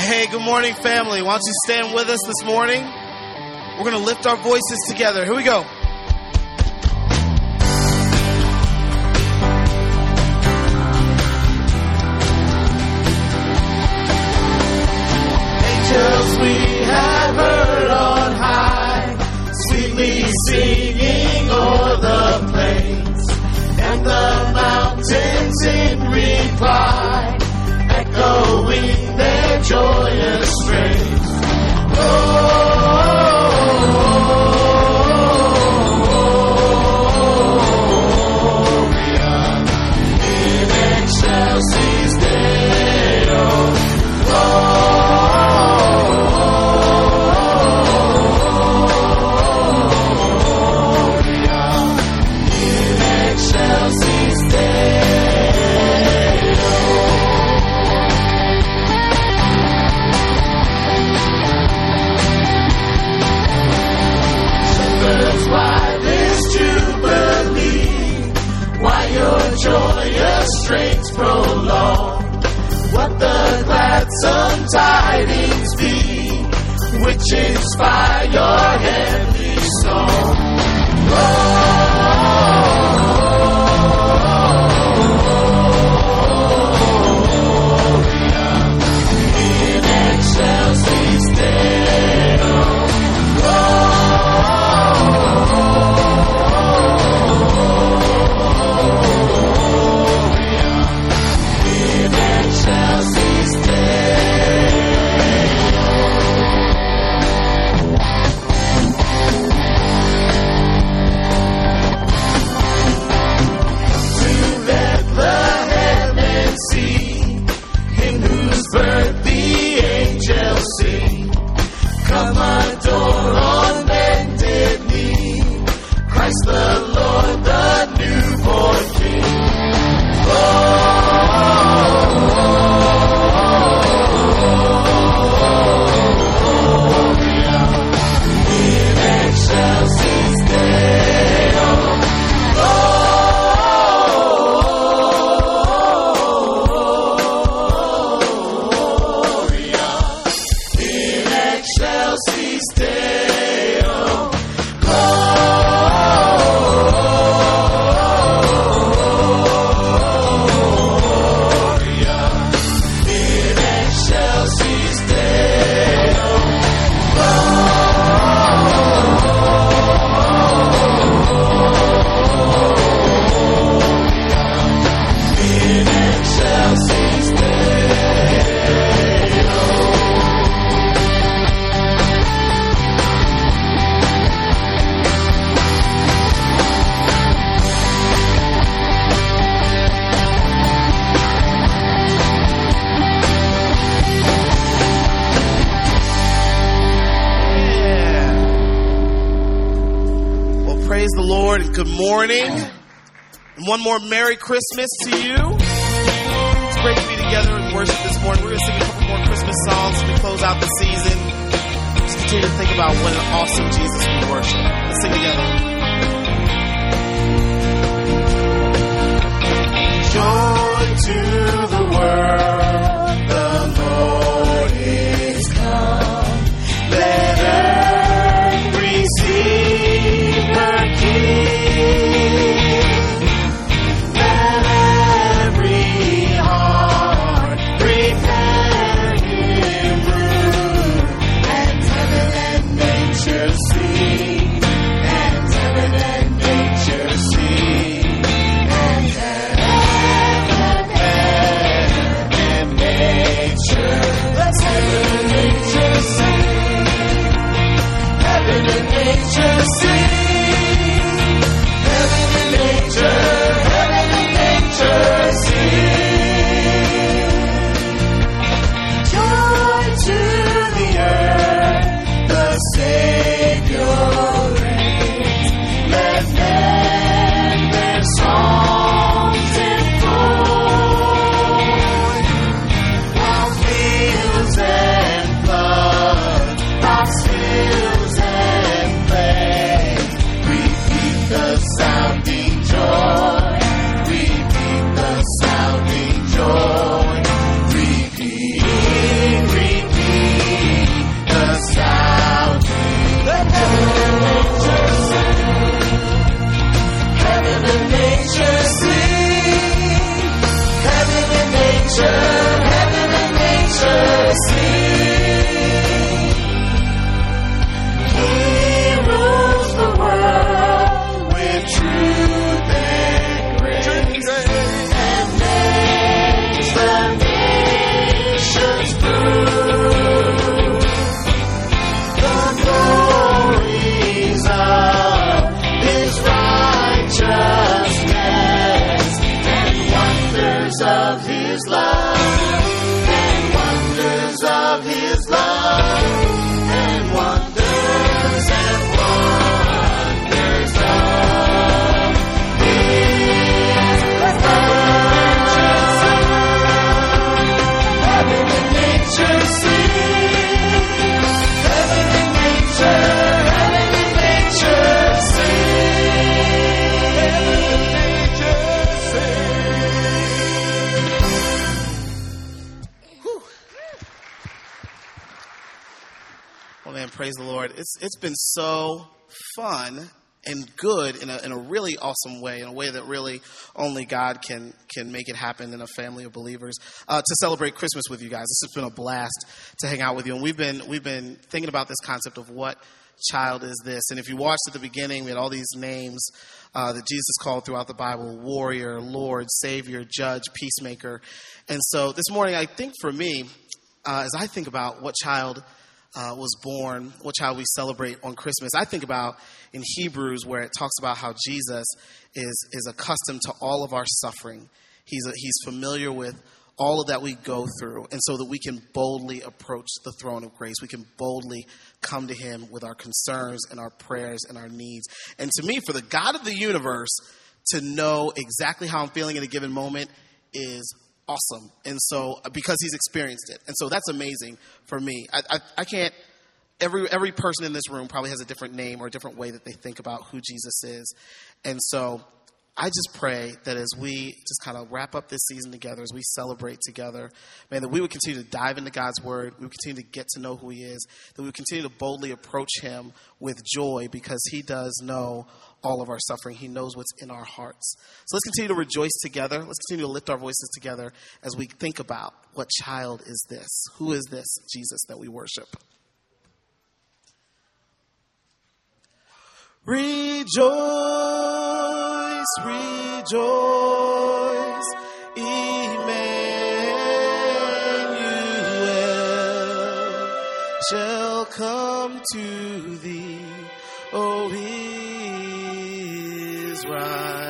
Hey, good morning, family. Why don't you stand with us this morning? We're going to lift our voices together. Here we go. Angels we have heard on high, sweetly singing o'er the plains, and the mountains in reply, echoing their joyous strains. Gloria in excelsis Deo. Gloria in excelsis Deo. Shepherds, why this jubilee? Why your joyous strains prolong? What the gladsome tidings be, which inspire your heavenly song? Gloria in excelsis Deo. Gloria in excelsis to let the heavens see, in whose birth the angels sing. Come adore on bended knee, Christ the Lord, the newborn King. Gloria in excelsis Deo. Gloria in excelsis Deo. Gloria in excelsis Deo. In excelsis Deo. Yeah. Well, praise the Lord and good morning. And one more Merry Christmas to you. It's great to be together and worship this morning. We're going to sing a couple more Christmas songs as we close out the season. Just continue to think about what an awesome Jesus we worship. Let's sing together. Joy to the world, the Lord is come. Let earth receive her King. Let every heart prepare Him room, and heaven and nature sing, and heaven nature sing. Heaven and nature sing. He rules the world with truth and grace, and makes the nations prove the glories of His righteousness and wonders of His love, and wonders of His love, and wonders and wonders of His righteousness. Heaven and nature sing. Heaven and nature sing. Well, man, praise the Lord. It's been so fun and good in a really awesome way, in a way that really only God can make it happen in a family of believers, to celebrate Christmas with you guys. This has been a blast to hang out with you. And we've been thinking about this concept of what child is this. And if you watched at the beginning, we had all these names that Jesus called throughout the Bible: warrior, Lord, Savior, Judge, Peacemaker. And so this morning, I think for me, as I think about what child was born, what child we celebrate on Christmas, I think about in Hebrews, where it talks about how Jesus is accustomed to all of our suffering. He's familiar with all of that we go through, and so that we can boldly approach the throne of grace. We can boldly come to Him with our concerns and our prayers and our needs. And to me, for the God of the universe to know exactly how I'm feeling in a given moment is awesome. And so, because He's experienced it. And so that's amazing for me. I can't, every person in this room probably has a different name or a different way that they think about who Jesus is. And so I just pray that as we just kind of wrap up this season together, as we celebrate together, man, that we would continue to dive into God's word. We would continue to get to know who He is, that we would continue to boldly approach Him with joy, because He does know all of our suffering. He knows what's in our hearts. So let's continue to rejoice together. Let's continue to lift our voices together as we think about what child is this? Who is this Jesus that we worship? Rejoice, rejoice, Emmanuel shall come to thee, O Israel.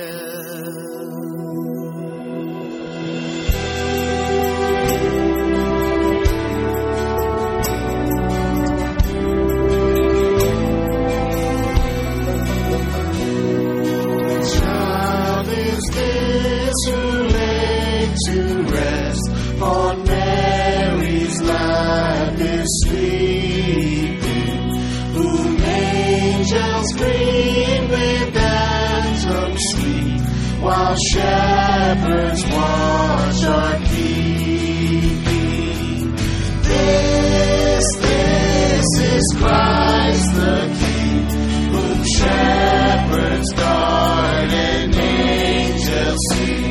To rest on Mary's lap is sleeping, whom angels greet with anthems sweet, while shepherds watch are keeping. This is Christ the King, whom shepherds guard and angels sing.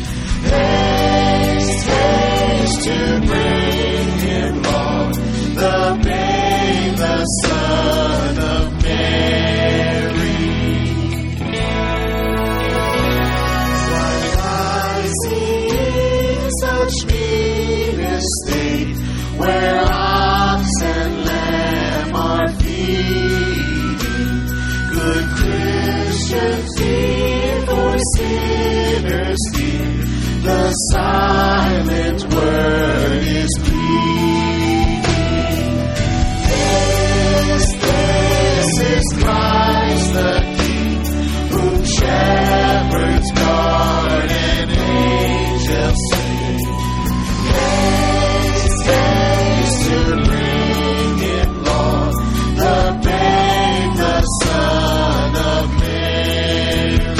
Haste to bring Him, Lord, the babe, the Son of Mary. While I see such mean estate, where ox and lamb are feeding, good Christians fear for sinners fear. The silent word is pleading. This is Christ the King, whom shepherds guard and angels sing. Haste to bring Him, Lord, the babe, the Son of Mary.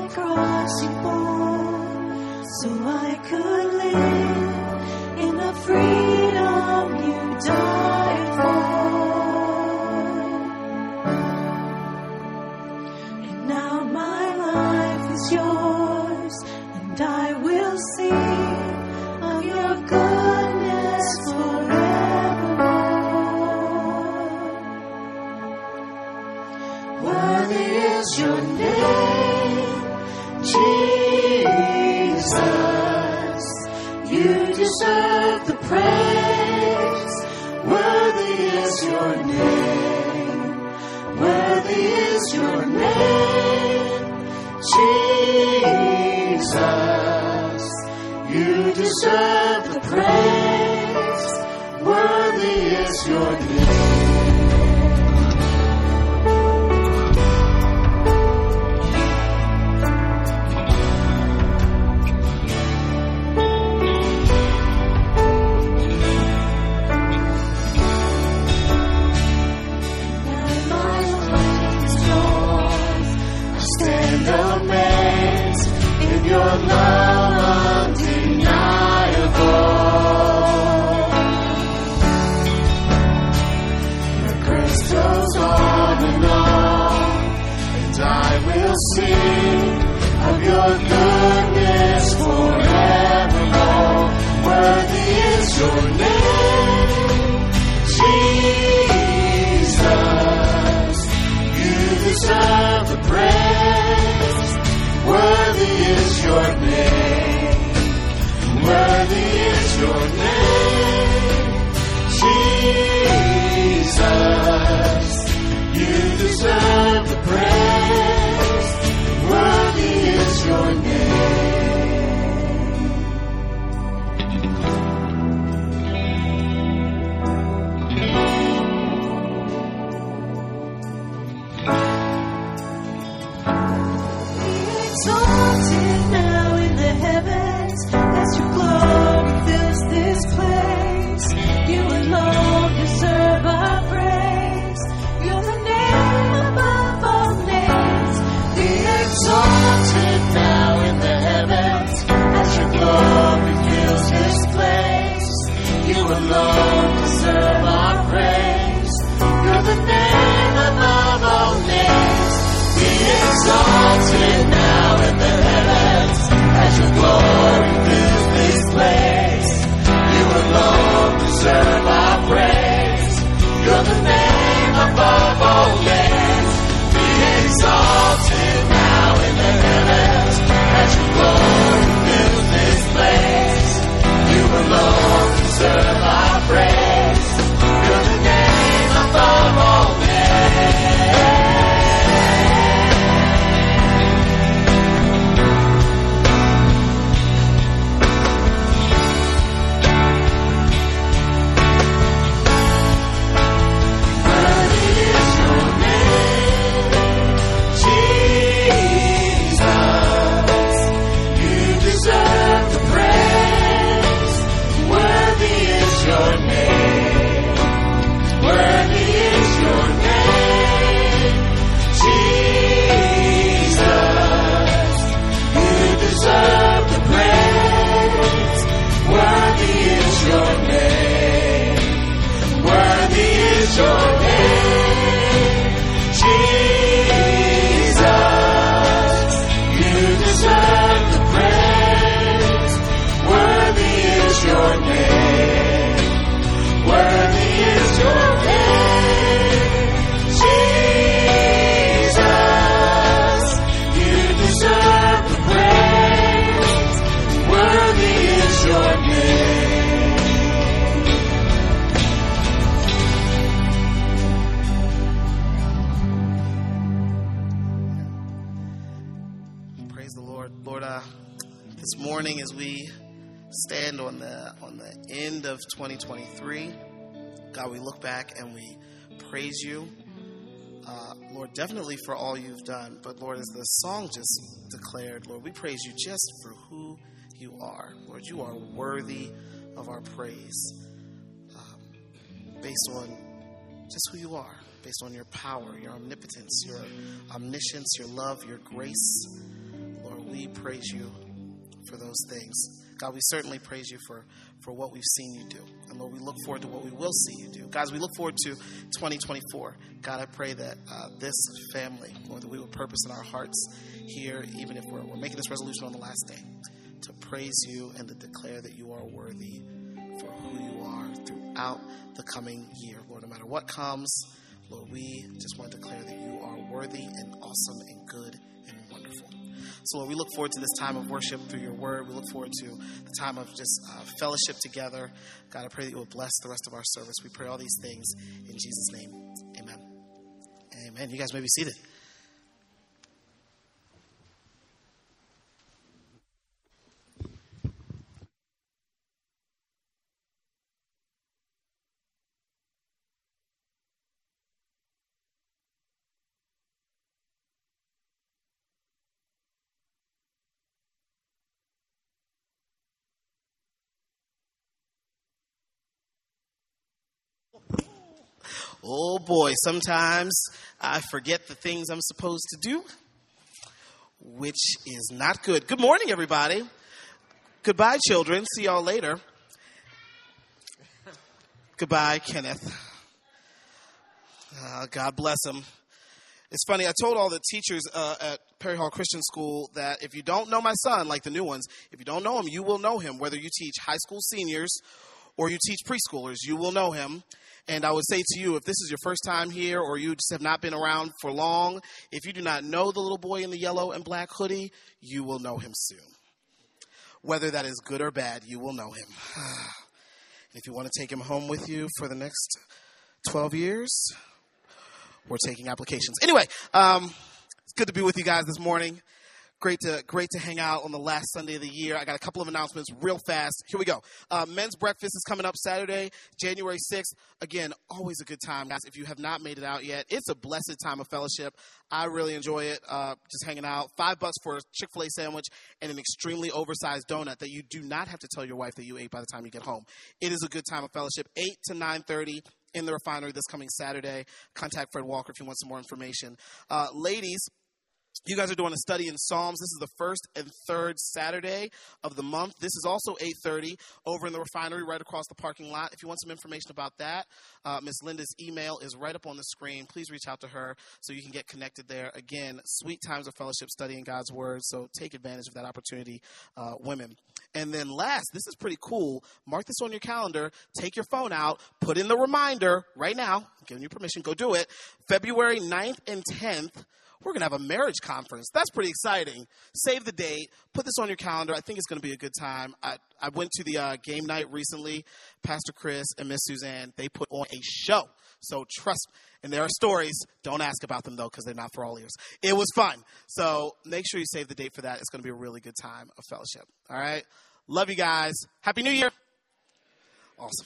cross you bore, so I could live in the freedom you died for. And now my life is yours, and I will sing of your goodness forevermore. Worthy is your name, Jesus. You deserve the praise. Worthy is your name. Worthy is your name, Jesus. You deserve the praise. Worthy is your name. Amazed in your love undeniable. Your grace goes on, and I will sing of your goodness forevermore. Worthy is your name, Jesus. You deserve the praise. Worthy is your name. Worthy is your name, Jesus. You deserve the praise. Worthy is your name. Exalted now in the heavens, as your glory fills this place. You alone deserve our praise. You're the name above all names. Be exalted now in the heavens, as your glory fills this place. You alone deserve our praise. You're the name above all names. Be exalted now in the heavens, as your glory fills this place. You alone deserve our praise. You're the name above all names. Be exalted now in the heavens, as your glory fills this place. You alone deserve our praise. You're the name above all names. This morning, as we stand on the end of 2023, God, we look back and we praise you, Lord, definitely for all you've done. But Lord, as the song just declared, Lord, we praise you just for who you are. Lord, you are worthy of our praise, based on just who you are, based on your power, your omnipotence, your omniscience, your love, your grace. we praise you for those things. God, we certainly praise you for what we've seen you do. And Lord, we look forward to what we will see you do. Guys, we look forward to 2024. God, I pray that this family, Lord, that we will purpose in our hearts here, even if we're making this resolution on the last day, to praise you and to declare that you are worthy for who you are throughout the coming year. Lord, no matter what comes, Lord, we just want to declare that you are worthy and awesome and good and wonderful. So, Lord, we look forward to this time of worship through your word. We look forward to the time of just fellowship together. God, I pray that you will bless the rest of our service. We pray all these things in Jesus' name. Amen. Amen. You guys may be seated. Oh boy, sometimes I forget the things I'm supposed to do, which is not good. Good morning, everybody. Goodbye, children. See y'all later. Goodbye, Kenneth. God bless him. It's funny, I told all the teachers at Perry Hall Christian School that if you don't know my son, like the new ones, if you don't know him, you will know him. Whether you teach high school seniors or you teach preschoolers, you will know him. And I would say to you, if this is your first time here or you just have not been around for long, if you do not know the little boy in the yellow and black hoodie, you will know him soon. Whether that is good or bad, you will know him. And if you want to take him home with you for the next 12 years, we're taking applications. Anyway, it's good to be with you guys this morning. Great to hang out on the last Sunday of the year. I got a couple of announcements real fast. Here we go. Men's breakfast is coming up Saturday, January 6th. Again, always a good time, guys. If you have not made it out yet, it's a blessed time of fellowship. I really enjoy it, just hanging out. $5 for a Chick-fil-A sandwich and an extremely oversized donut that you do not have to tell your wife that you ate by the time you get home. It is a good time of fellowship, 8 to 9:30 in the refinery this coming Saturday. Contact Fred Walker if you want some more information. Ladies, you guys are doing a study in Psalms. This is the first and third Saturday of the month. This is also 8:30 over in the refinery right across the parking lot. If you want some information about that, Miss Linda's email is right up on the screen. Please reach out to her so you can get connected there. Again, sweet times of fellowship studying God's Word, so take advantage of that opportunity, women. And then last, this is pretty cool. Mark this on your calendar. Take your phone out. Put in the reminder right now. I'm giving you permission. Go do it. February 9th and 10th. We're going to have a marriage conference. That's pretty exciting. Save the date. Put this on your calendar. I think it's going to be a good time. I went to the game night recently. Pastor Chris and Miss Suzanne, they put on a show. So trust, and there are stories. Don't ask about them, though, because they're not for all ears. It was fun. So make sure you save the date for that. It's going to be a really good time of fellowship. All right? Love you guys. Happy New Year. Awesome.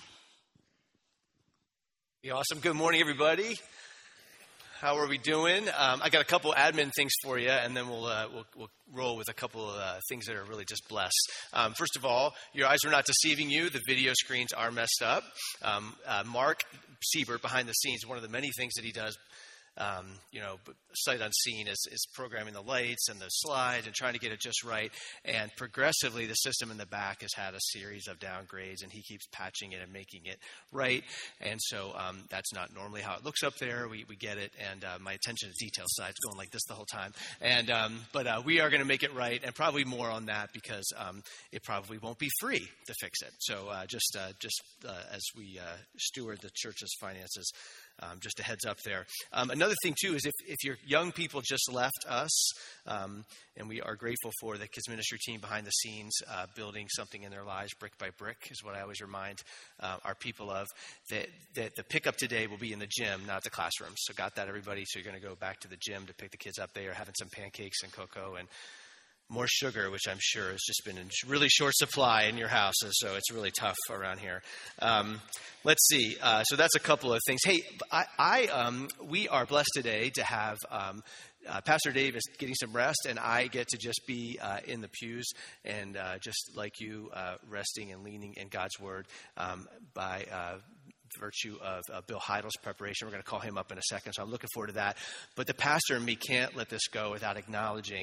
Awesome. Good morning, everybody. How are we doing? I got a couple admin things for you, and then we'll roll with a couple of things that are really just blessed. First of all, your eyes are not deceiving you. The video screens are messed up. Mark Siebert, behind the scenes, one of the many things that he does, sight unseen is programming the lights and the slides and trying to get it just right. And progressively, the system in the back has had a series of downgrades, and he keeps patching it and making it right. And so that's not normally how it looks up there. We get it, and my attention to detail side's going like this the whole time. And but we are going to make it right, and probably more on that because it probably won't be free to fix it. So just as we steward the church's finances. Just a heads up there. Another thing, too, is if your young people just left us, and we are grateful for the kids ministry team behind the scenes building something in their lives brick by brick is what I always remind our people of, that the pickup today will be in the gym, not the classroom. So got that, everybody? So you're going to go back to the gym to pick the kids up. They are having some pancakes and cocoa and more sugar, which I'm sure has just been in really short supply in your houses, so it's really tough around here. Let's see. So that's a couple of things. Hey, we are blessed today to have Pastor Dave is getting some rest, and I get to just be in the pews and just like you, resting and leaning in God's Word by virtue of Bill Heidel's preparation. We're going to call him up in a second, so I'm looking forward to that. But the pastor and me can't let this go without acknowledging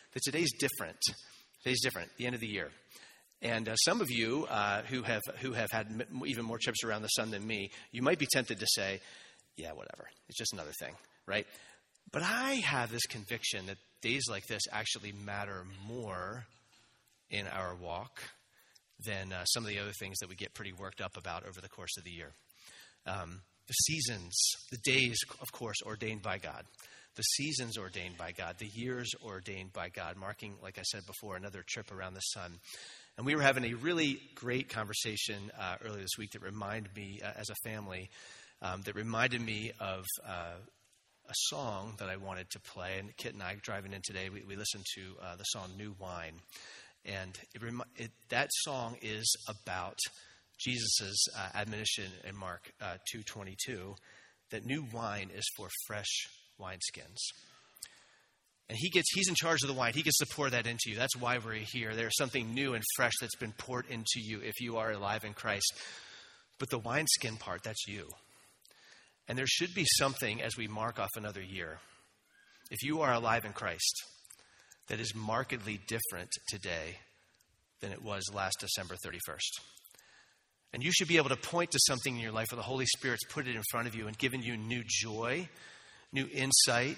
that today's different. Today's different, the end of the year. And some of you who have had even more trips around the sun than me, you might be tempted to say, yeah, whatever. It's just another thing, right? But I have this conviction that days like this actually matter more in our walk than some of the other things that we get pretty worked up about over the course of the year. The seasons, the days, of course, ordained by God. The seasons ordained by God. The years ordained by God, marking, like I said before, another trip around the sun. And we were having a really great conversation earlier this week that reminded me, as a family, that reminded me of a song that I wanted to play. And Kit and I, driving in today, we listened to the song New Wine. And that song is about Jesus' admonition in Mark 2:22 that new wine is for fresh wineskins. And he's in charge of the wine. He gets to pour that into you. That's why we're here. There's something new and fresh that's been poured into you if you are alive in Christ. But the wineskin part, that's you. And there should be something as we mark off another year. If you are alive in Christ, that is markedly different today than it was last December 31st. And you should be able to point to something in your life where the Holy Spirit's put it in front of you and given you new joy, new insight,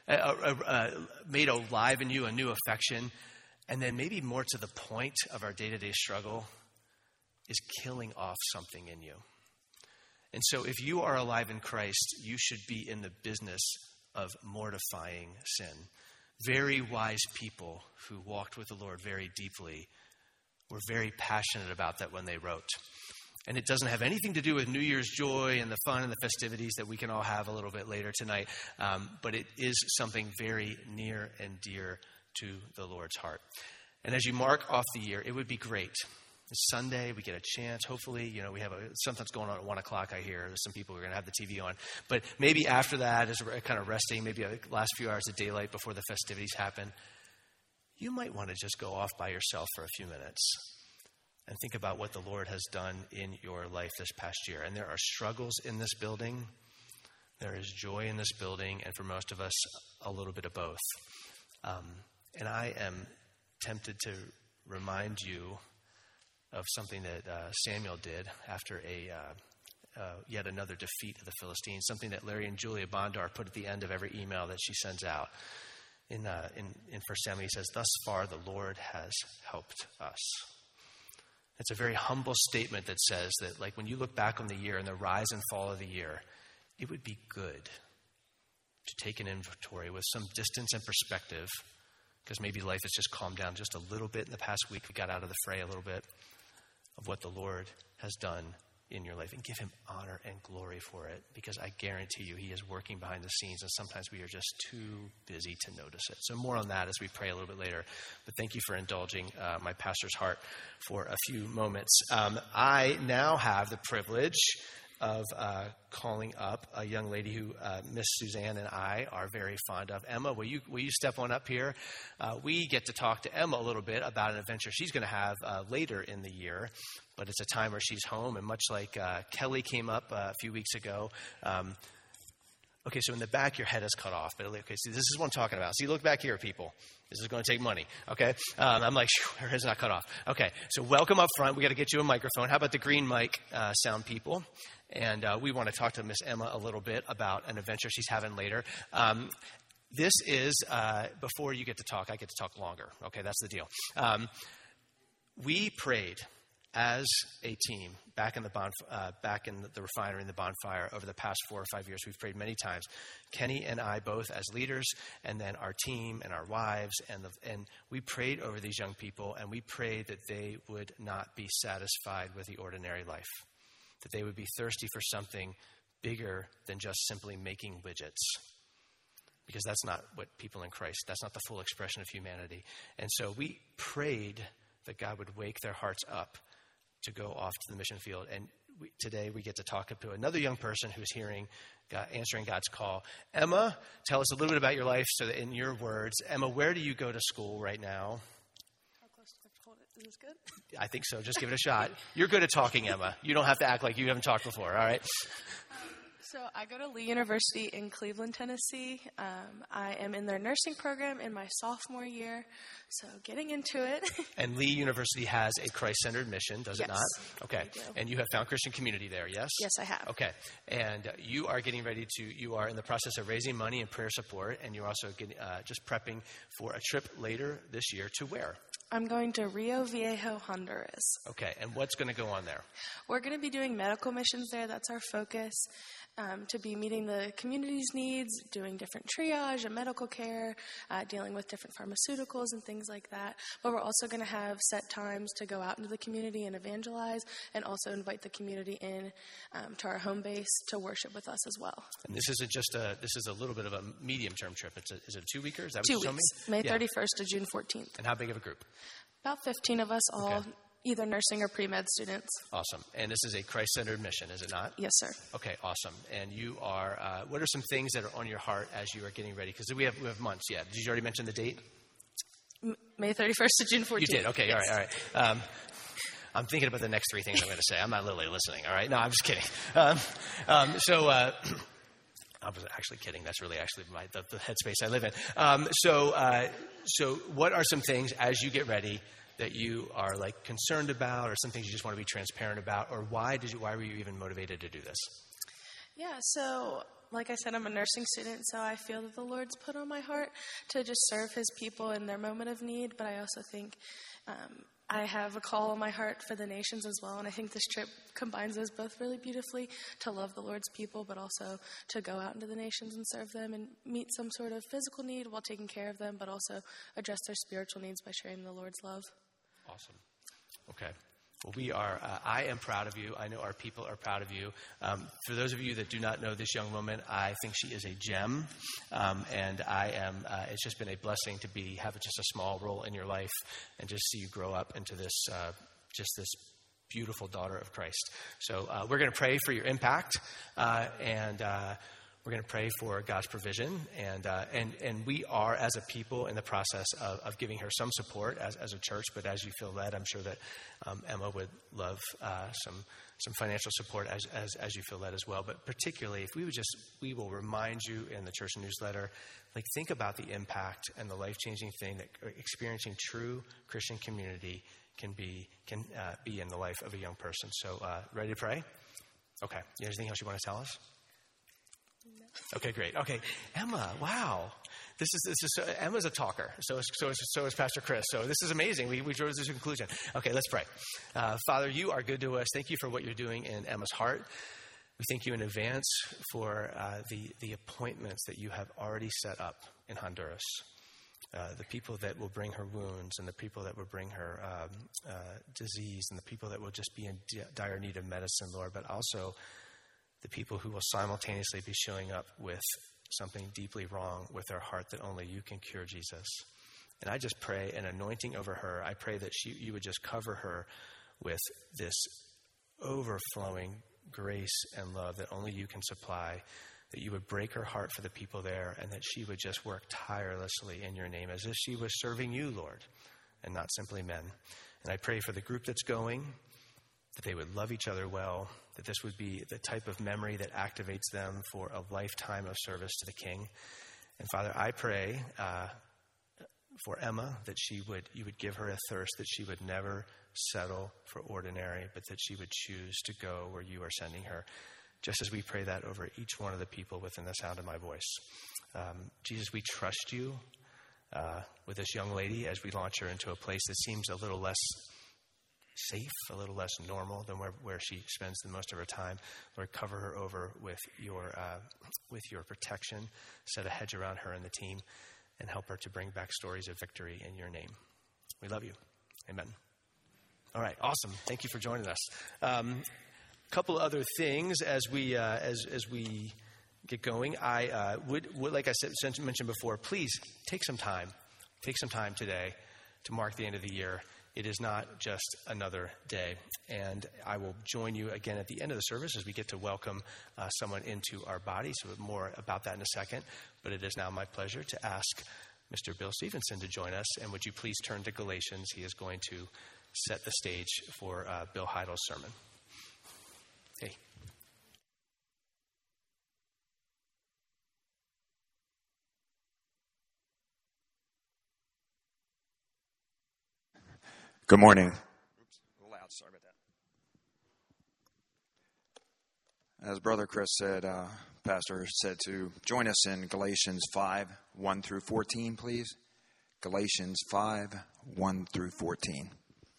made alive in you a new affection, and then maybe more to the point of our day-to-day struggle is killing off something in you. And so if you are alive in Christ, you should be in the business of mortifying sin. Very wise people who walked with the Lord very deeply were very passionate about that when they wrote. And it doesn't have anything to do with New Year's joy and the fun and the festivities that we can all have a little bit later tonight. But it is something very near and dear to the Lord's heart. And as you mark off the year, it would be great. It's Sunday, we get a chance. Hopefully, we have something's going on at 1 o'clock, I hear. There's some people who are going to have the TV on. But maybe after that, as we're kind of resting, maybe the last few hours of daylight before the festivities happen, you might want to just go off by yourself for a few minutes and think about what the Lord has done in your life this past year. And there are struggles in this building. There is joy in this building, and for most of us, a little bit of both. And I am tempted to remind you of something that Samuel did after yet another defeat of the Philistines, something that Larry and Julia Bondar put at the end of every email that she sends out. In 1 Samuel, he says, "Thus far the Lord has helped us." It's a very humble statement that says that, like, when you look back on the year and the rise and fall of the year, it would be good to take an inventory with some distance and perspective, because maybe life has just calmed down just a little bit in the past week. We got out of the fray a little bit of what the Lord has done in your life and give him honor and glory for it, because I guarantee you he is working behind the scenes, and sometimes we are just too busy to notice it. So more on that as we pray a little bit later. But thank you for indulging my pastor's heart for a few moments. I now have the privilege of calling up a young lady who Miss Suzanne and I are very fond of. Emma, will you step on up here? We get to talk to Emma a little bit about an adventure she's going to have later in the year, but it's a time where she's home, and much like Kelly came up a few weeks ago. Okay, so in the back, your head is cut off. But okay, see, this is what I'm talking about. See, look back here, people. This is going to take money, okay? I'm like, her head's not cut off. Okay, so welcome up front. We got to get you a microphone. How about the green mic sound people? And we want to talk to Miss Emma a little bit about an adventure she's having later. This is, before you get to talk, I get to talk longer. Okay, that's the deal. We prayed as a team back in the refinery and the bonfire over the past 4 or 5 years. We've prayed many times. Kenny and I both as leaders, and then our team and our wives, and we prayed over these young people, and we prayed that they would not be satisfied with the ordinary life, that they would be thirsty for something bigger than just simply making widgets. Because that's not what people in Christ, that's not the full expression of humanity. And so we prayed that God would wake their hearts up to go off to the mission field. And today we get to talk to another young person who's answering God's call. Emma, tell us a little bit about your life, so that in your words, Emma, where do you go to school right now? How close to the phone? Is this good? I think so. Just give it a shot. You're good at talking, Emma. You don't have to act like you haven't talked before, all right? So I go to Lee University in Cleveland, Tennessee. I am in their nursing program in my sophomore year, so getting into it. And Lee University has a Christ-centered mission, does it Yes, not? Okay. we do. And you have found Christian community there, yes? Yes, I have. Okay. And you are getting ready you are in the process of raising money and prayer support, and you're also getting, just prepping for a trip later this year to where? I'm going to Rio Viejo, Honduras. Okay. And what's going to go on there? We're going to be doing medical missions there. That's our focus, to be meeting the community's needs, doing different triage and medical care, dealing with different pharmaceuticals and things like that. But we're also going to have set times to go out into the community and evangelize, and also invite the community in to our home base to worship with us as well. And this isn't just this is a little bit of a medium-term trip. Is it a 2-weeker? Is that what 2 you told weeks, me? May 31st to June 14th. And how big of a group? About 15 of us, all Okay. either nursing or pre-med students. Awesome. And this is a Christ-centered mission, is it not? Yes, sir. Okay, awesome. And you are, what are some things that are on your heart as you are getting ready? Because we have months yet. Did you already mention the date? May 31st to June 14th. You did. Okay, Yes. all right. I'm thinking about the next 3 things I'm going to say. I'm not literally listening, all right? No, I'm just kidding. I was actually kidding. That's really actually the headspace I live in. So what are some things as you get ready that you are like concerned about, or some things you just want to be transparent about, or why were you even motivated to do this? Yeah, so like I said, I'm a nursing student, so I feel that the Lord's put on my heart to just serve his people in their moment of need, but I also think I have a call on my heart for the nations as well, and I think this trip combines those both really beautifully, to love the Lord's people, but also to go out into the nations and serve them and meet some sort of physical need while taking care of them, but also address their spiritual needs by sharing the Lord's love. Awesome. Okay. Well, we are, I am proud of you. I know our people are proud of you. For those of you that do not know this young woman, I think she is a gem. And it's just been a blessing to have just a small role in your life and just see you grow up into this beautiful daughter of Christ. So we're going to pray for your impact, and we're going to pray for God's provision, and we are, as a people, in the process of giving her some support as a church. But as you feel led, I'm sure that Emma would love some financial support as you feel led as well. But particularly, if we will remind you in the church newsletter, like, think about the impact and the life-changing thing that experiencing true Christian community can be in the life of a young person. So, ready to pray? Okay. Anything else you want to tell us? Okay, great. Okay, Emma, wow. This is Emma's a talker. So is Pastor Chris. So this is amazing. We drove to this conclusion. Okay, let's pray. Father, you are good to us. Thank you for what you're doing in Emma's heart. We thank you in advance for the appointments that you have already set up in Honduras. The people that will bring her wounds, and the people that will bring her disease, and the people that will just be in dire need of medicine, Lord, but also the people who will simultaneously be showing up with something deeply wrong with their heart that only you can cure, Jesus. And I just pray an anointing over her. I pray that you would just cover her with this overflowing grace and love that only you can supply, that you would break her heart for the people there, and that she would just work tirelessly in your name as if she was serving you, Lord, and not simply men. And I pray for the group that's going, that they would love each other well, that this would be the type of memory that activates them for a lifetime of service to the King. And Father, I pray for Emma that you would give her a thirst, that she would never settle for ordinary, but that she would choose to go where you are sending her, just as we pray that over each one of the people within the sound of my voice. Jesus, we trust you with this young lady as we launch her into a place that seems a little less safe, a little less normal than where she spends the most of her time. Lord, cover her over with your protection, set a hedge around her and the team, and help her to bring back stories of victory in your name. We love you. Amen. All right, awesome. Thank you for joining us. Couple other things as we get going. I would like I mentioned before, please take some time today to mark the end of the year. It is not just another day. And I will join you again at the end of the service as we get to welcome someone into our body. So more about that in a second. But it is now my pleasure to ask Mr. Bill Stevenson to join us. And would you please turn to Galatians? He is going to set the stage for Bill Heidel's sermon. Hey. Good morning. Oops, a little loud. Sorry about that. As Brother Chris said, Pastor said to join us in Galatians 5, 1 through 14, please. Galatians 5, 1 through 14.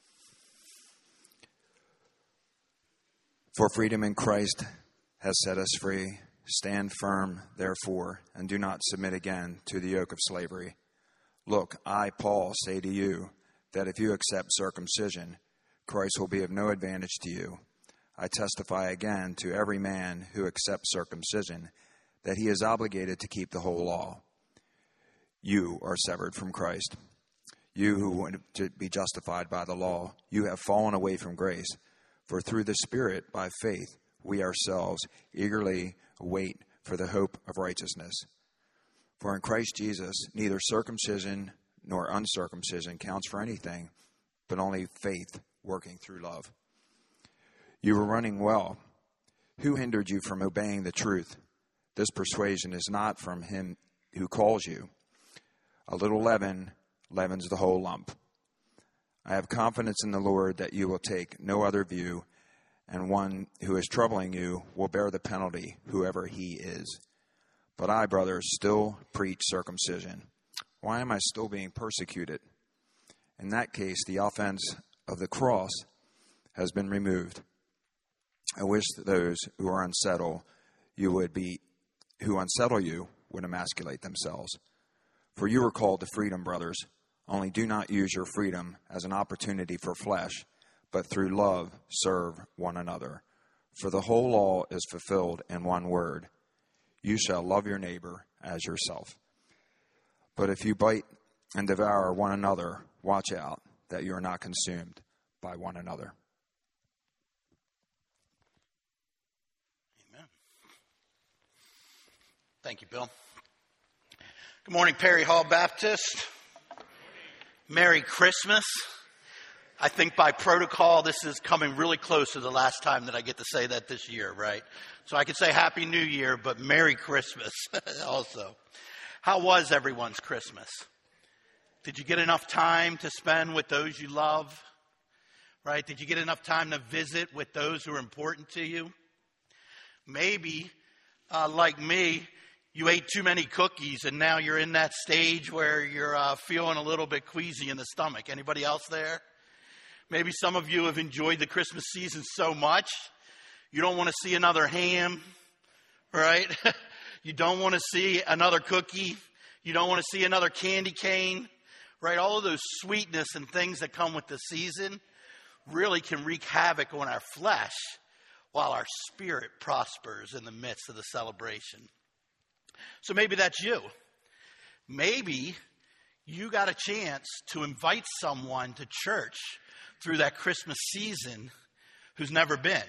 For freedom in Christ has set us free. Stand firm, therefore, and do not submit again to the yoke of slavery. Look, I, Paul, say to you that if you accept circumcision, Christ will be of no advantage to you. I testify again to every man who accepts circumcision that he is obligated to keep the whole law. You are severed from Christ. You who want to be justified by the law, you have fallen away from grace. For through the Spirit, by faith, we ourselves eagerly wait for the hope of righteousness. For in Christ Jesus, neither circumcision nor uncircumcision counts for anything, but only faith working through love. You were running well. Who hindered you from obeying the truth? This persuasion is not from him who calls you. A little leaven leavens the whole lump. I have confidence in the Lord that you will take no other view, and one who is troubling you will bear the penalty, whoever he is. But I, brothers, still preach circumcision. Why am I still being persecuted? In that case, the offense of the cross has been removed. I wish that those who are unsettled who unsettle you would emasculate themselves. For you are called to freedom, brothers. Only do not use your freedom as an opportunity for flesh, but through love serve one another. For the whole law is fulfilled in one word: you shall love your neighbor as yourself. But if you bite and devour one another, watch out that you are not consumed by one another. Amen. Thank you, Bill. Good morning, Perry Hall Baptist. Merry Christmas. I think by protocol, this is coming really close to the last time that I get to say that this year, right? So I could say Happy New Year, but Merry Christmas also. How was everyone's Christmas? Did you get enough time to spend with those you love? Right? Did you get enough time to visit with those who are important to you? Maybe, like me, you ate too many cookies and now you're in that stage where you're feeling a little bit queasy in the stomach. Anybody else there? Maybe some of you have enjoyed the Christmas season so much, you don't want to see another ham, right? You don't want to see another cookie. You don't want to see another candy cane, right? All of those sweetness and things that come with the season really can wreak havoc on our flesh while our spirit prospers in the midst of the celebration. So maybe that's you. Maybe you got a chance to invite someone to church through that Christmas season who's never been.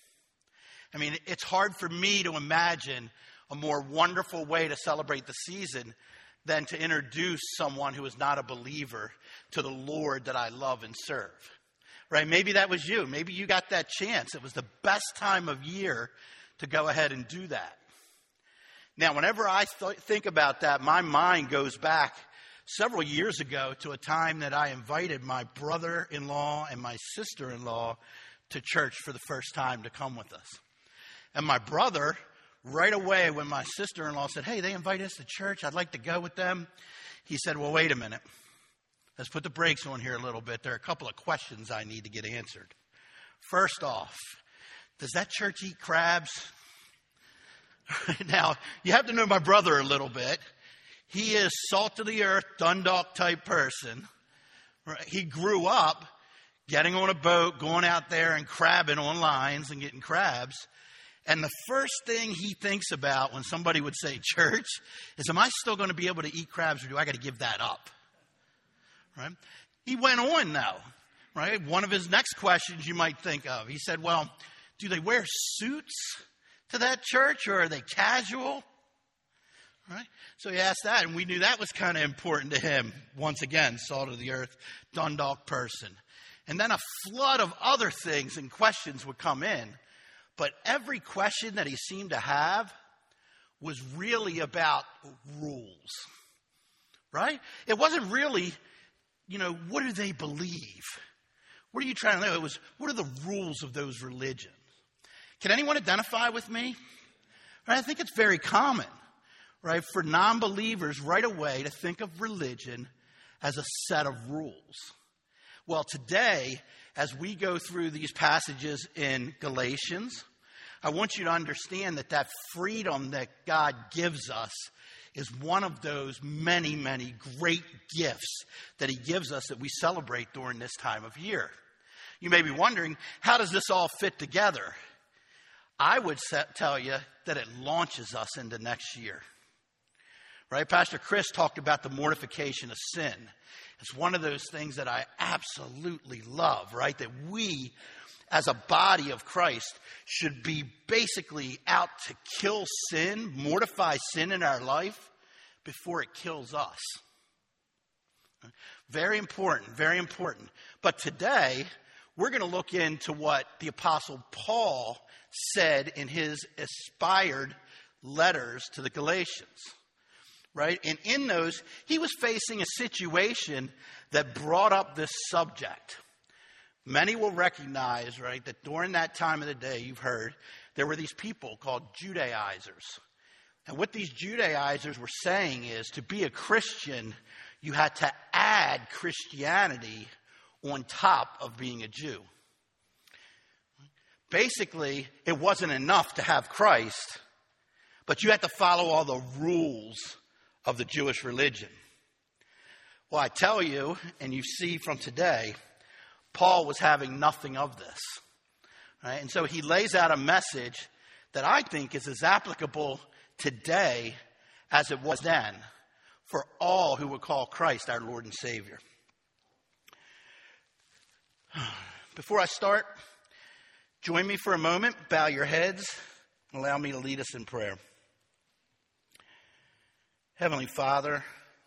I mean, it's hard for me to imagine a more wonderful way to celebrate the season than to introduce someone who is not a believer to the Lord that I love and serve. Right? Maybe that was you. Maybe you got that chance. It was the best time of year to go ahead and do that. Now, whenever I think about that, my mind goes back several years ago to a time that I invited my brother-in-law and my sister-in-law to church for the first time to come with us. And my brother, right away when my sister-in-law said, hey, they invite us to church, I'd like to go with them. He said, well, wait a minute. Let's put the brakes on here a little bit. There are a couple of questions I need to get answered. First off, does that church eat crabs? Now, you have to know my brother a little bit. He is salt of the earth, Dundalk type person. He grew up getting on a boat, going out there and crabbing on lines and getting crabs. And the first thing he thinks about when somebody would say church is, am I still going to be able to eat crabs, or do I got to give that up? Right? He went on though, right? One of his next questions you might think of. He said, well, do they wear suits to that church, or are they casual? Right? So he asked that, and we knew that was kind of important to him. Once again, salt of the earth, Dundalk person. And then a flood of other things and questions would come in. But every question that he seemed to have was really about rules. Right? It wasn't really, what do they believe? What are you trying to know? It was, what are the rules of those religions? Can anyone identify with me? Right, I think it's very common, right, for non-believers right away to think of religion as a set of rules. Well, today, as we go through these passages in Galatians, I want you to understand that that freedom that God gives us is one of those many, many great gifts that he gives us that we celebrate during this time of year. You may be wondering, how does this all fit together? I would tell you that it launches us into next year. Right? Pastor Chris talked about the mortification of sin. It's one of those things that I absolutely love, right? That we, as a body of Christ, should be basically out to kill sin, mortify sin in our life before it kills us. Very important, very important. But today, we're going to look into what the Apostle Paul said in his inspired letters to the Galatians. Right? And in those, he was facing a situation that brought up this subject. Many will recognize, right, that during that time of the day, you've heard, there were these people called Judaizers. And what these Judaizers were saying is, to be a Christian, you had to add Christianity on top of being a Jew. Basically, it wasn't enough to have Christ, but you had to follow all the rules of the Jewish religion. Well, I tell you, and you see from today, Paul was having nothing of this. Right? And so he lays out a message that I think is as applicable today as it was then for all who would call Christ our Lord and Savior. Before I start, join me for a moment, bow your heads, and allow me to lead us in prayer. Heavenly Father,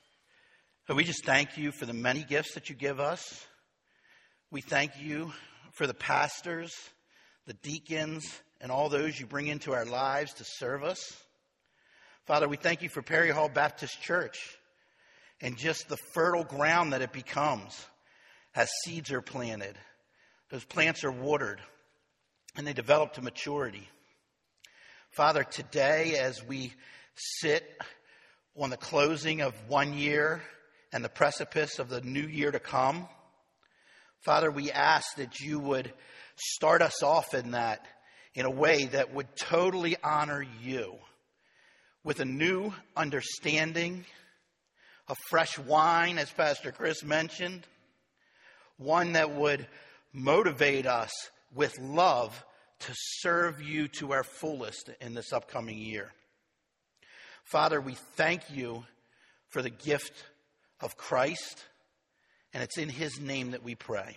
we just thank you for the many gifts that you give us. We thank you for the pastors, the deacons, and all those you bring into our lives to serve us. Father, we thank you for Perry Hall Baptist Church and just the fertile ground that it becomes as seeds are planted. Those plants are watered and they develop to maturity. Father, today as we sit on the closing of 1 year and the precipice of the new year to come, Father, we ask that you would start us off in that in a way that would totally honor you, with a new understanding, a fresh wine, as Pastor Chris mentioned, one that would motivate us with love to serve you to our fullest in this upcoming year. Father, we thank you for the gift of Christ, and it's in his name that we pray.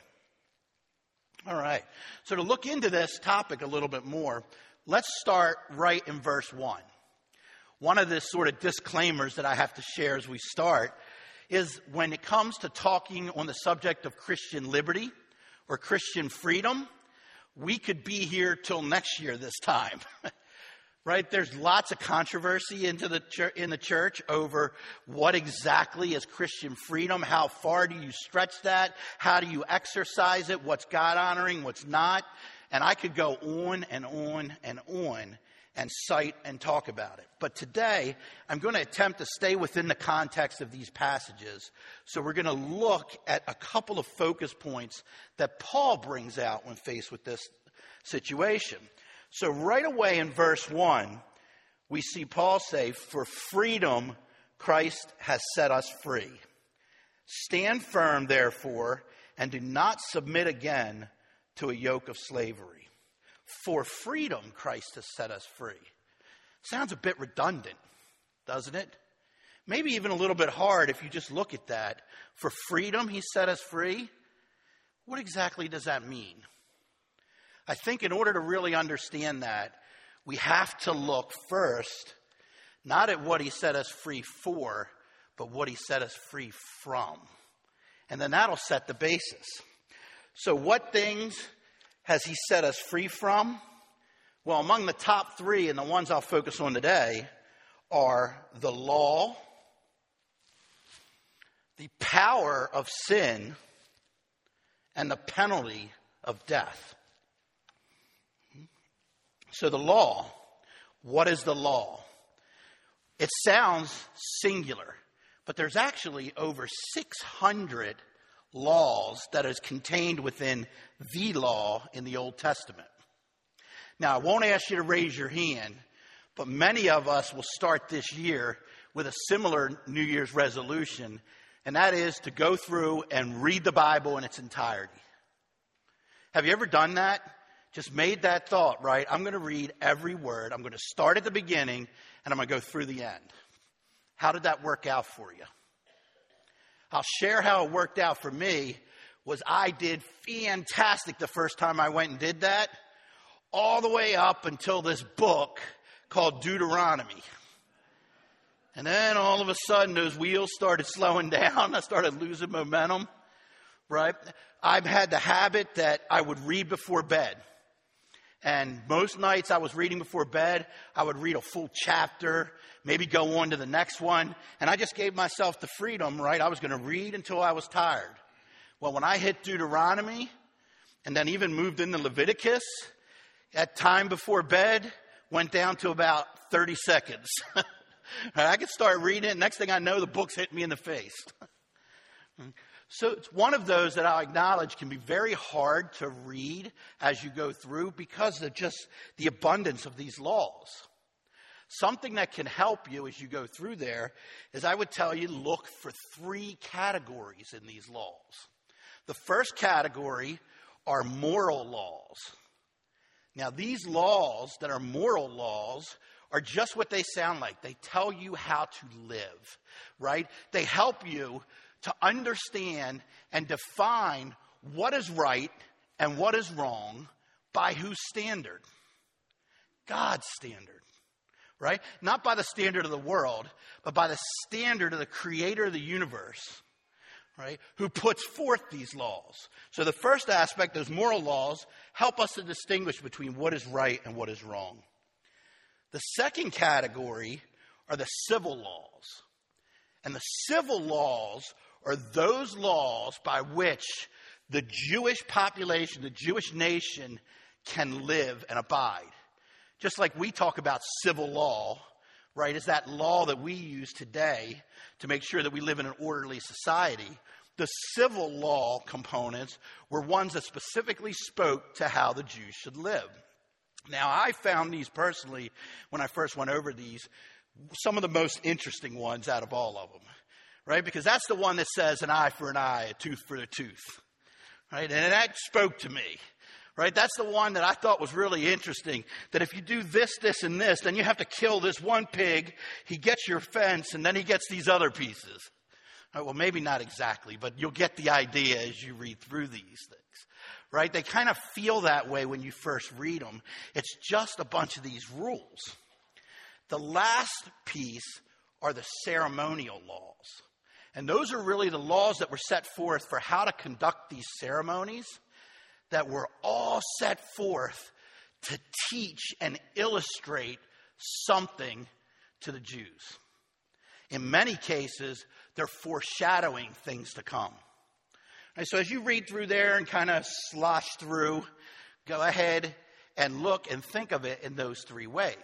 All right. So to look into this topic a little bit more, let's start right in verse 1. One of the sort of disclaimers that I have to share as we start is when it comes to talking on the subject of Christian liberty or Christian freedom, we could be here till next year this time. Right? There's lots of controversy in the church over what exactly is Christian freedom. How far do you stretch that? How do you exercise it? What's God honoring? What's not? And I could go on and on and on and cite and talk about it. But today, I'm going to attempt to stay within the context of these passages. So we're going to look at a couple of focus points that Paul brings out when faced with this situation. So right away in verse 1, we see Paul say, "For freedom Christ has set us free. Stand firm, therefore, and do not submit again to a yoke of slavery." For freedom Christ has set us free. Sounds a bit redundant, doesn't it? Maybe even a little bit hard if you just look at that. For freedom he set us free. What exactly does that mean? I think in order to really understand that, we have to look first, not at what he set us free for, but what he set us free from. And then that'll set the basis. So what things has he set us free from? Well, among the top three, and the ones I'll focus on today, are the law, the power of sin, and the penalty of death. So the law, what is the law? It sounds singular, but there's actually over 600 laws that is contained within the law in the Old Testament. Now, I won't ask you to raise your hand, but many of us will start this year with a similar New Year's resolution, and that is to go through and read the Bible in its entirety. Have you ever done that? Just made that thought, right? I'm going to read every word. I'm going to start at the beginning, and I'm going to go through the end. How did that work out for you? I'll share how it worked out for me. Was I did fantastic the first time I went and did that, all the way up until this book called Deuteronomy. And then all of a sudden, those wheels started slowing down. I started losing momentum, right? I've had the habit that I would read before bed. And most nights I was reading before bed, I would read a full chapter, maybe go on to the next one. And I just gave myself the freedom, right? I was going to read until I was tired. Well, when I hit Deuteronomy and then even moved into Leviticus, at time before bed went down to about 30 seconds. I could start reading it. Next thing I know, the book's hit me in the face. So it's one of those that I'll acknowledge can be very hard to read as you go through because of just the abundance of these laws. Something that can help you as you go through there is I would tell you look for 3 categories in these laws. The first category are moral laws. Now, these laws that are moral laws are just what they sound like. They tell you how to live, right? They help you to understand and define what is right and what is wrong by whose standard? God's standard, right? Not by the standard of the world, but by the standard of the creator of the universe, right? Who puts forth these laws. So the first aspect, those moral laws, help us to distinguish between what is right and what is wrong. The second category are the civil laws. And the civil laws are those laws by which the Jewish population, the Jewish nation can live and abide. Just like we talk about civil law, right, is that law that we use today to make sure that we live in an orderly society. The civil law components were ones that specifically spoke to how the Jews should live. Now, I found these personally, when I first went over these, some of the most interesting ones out of all of them. Right? Because that's the one that says an eye for an eye, a tooth for a tooth. Right? And that spoke to me. Right? That's the one that I thought was really interesting. That if you do this, this, and this, then you have to kill this one pig. He gets your fence, and then he gets these other pieces. Right? Well, maybe not exactly, but you'll get the idea as you read through these things. Right? They kind of feel that way when you first read them. It's just a bunch of these rules. The last piece are the ceremonial laws. And those are really the laws that were set forth for how to conduct these ceremonies that were all set forth to teach and illustrate something to the Jews. In many cases, they're foreshadowing things to come. And so as you read through there and kind of slosh through, go ahead and look and think of it in those 3 ways.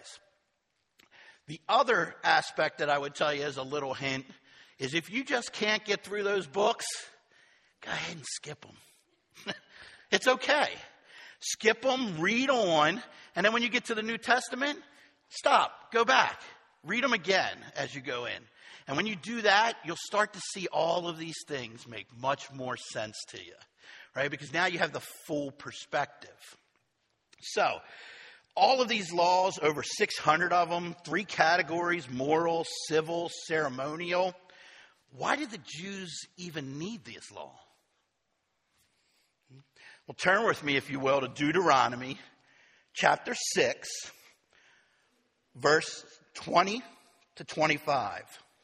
The other aspect that I would tell you as a little hint is if you just can't get through those books, go ahead and skip them. It's okay. Skip them, read on, and then when you get to the New Testament, stop, go back. Read them again as you go in. And when you do that, you'll start to see all of these things make much more sense to you, right? Because now you have the full perspective. So, all of these laws, over 600 of them, 3 categories, moral, civil, ceremonial. Why did the Jews even need this law? Well, turn with me, if you will, to Deuteronomy chapter 6, verse 20 to 25.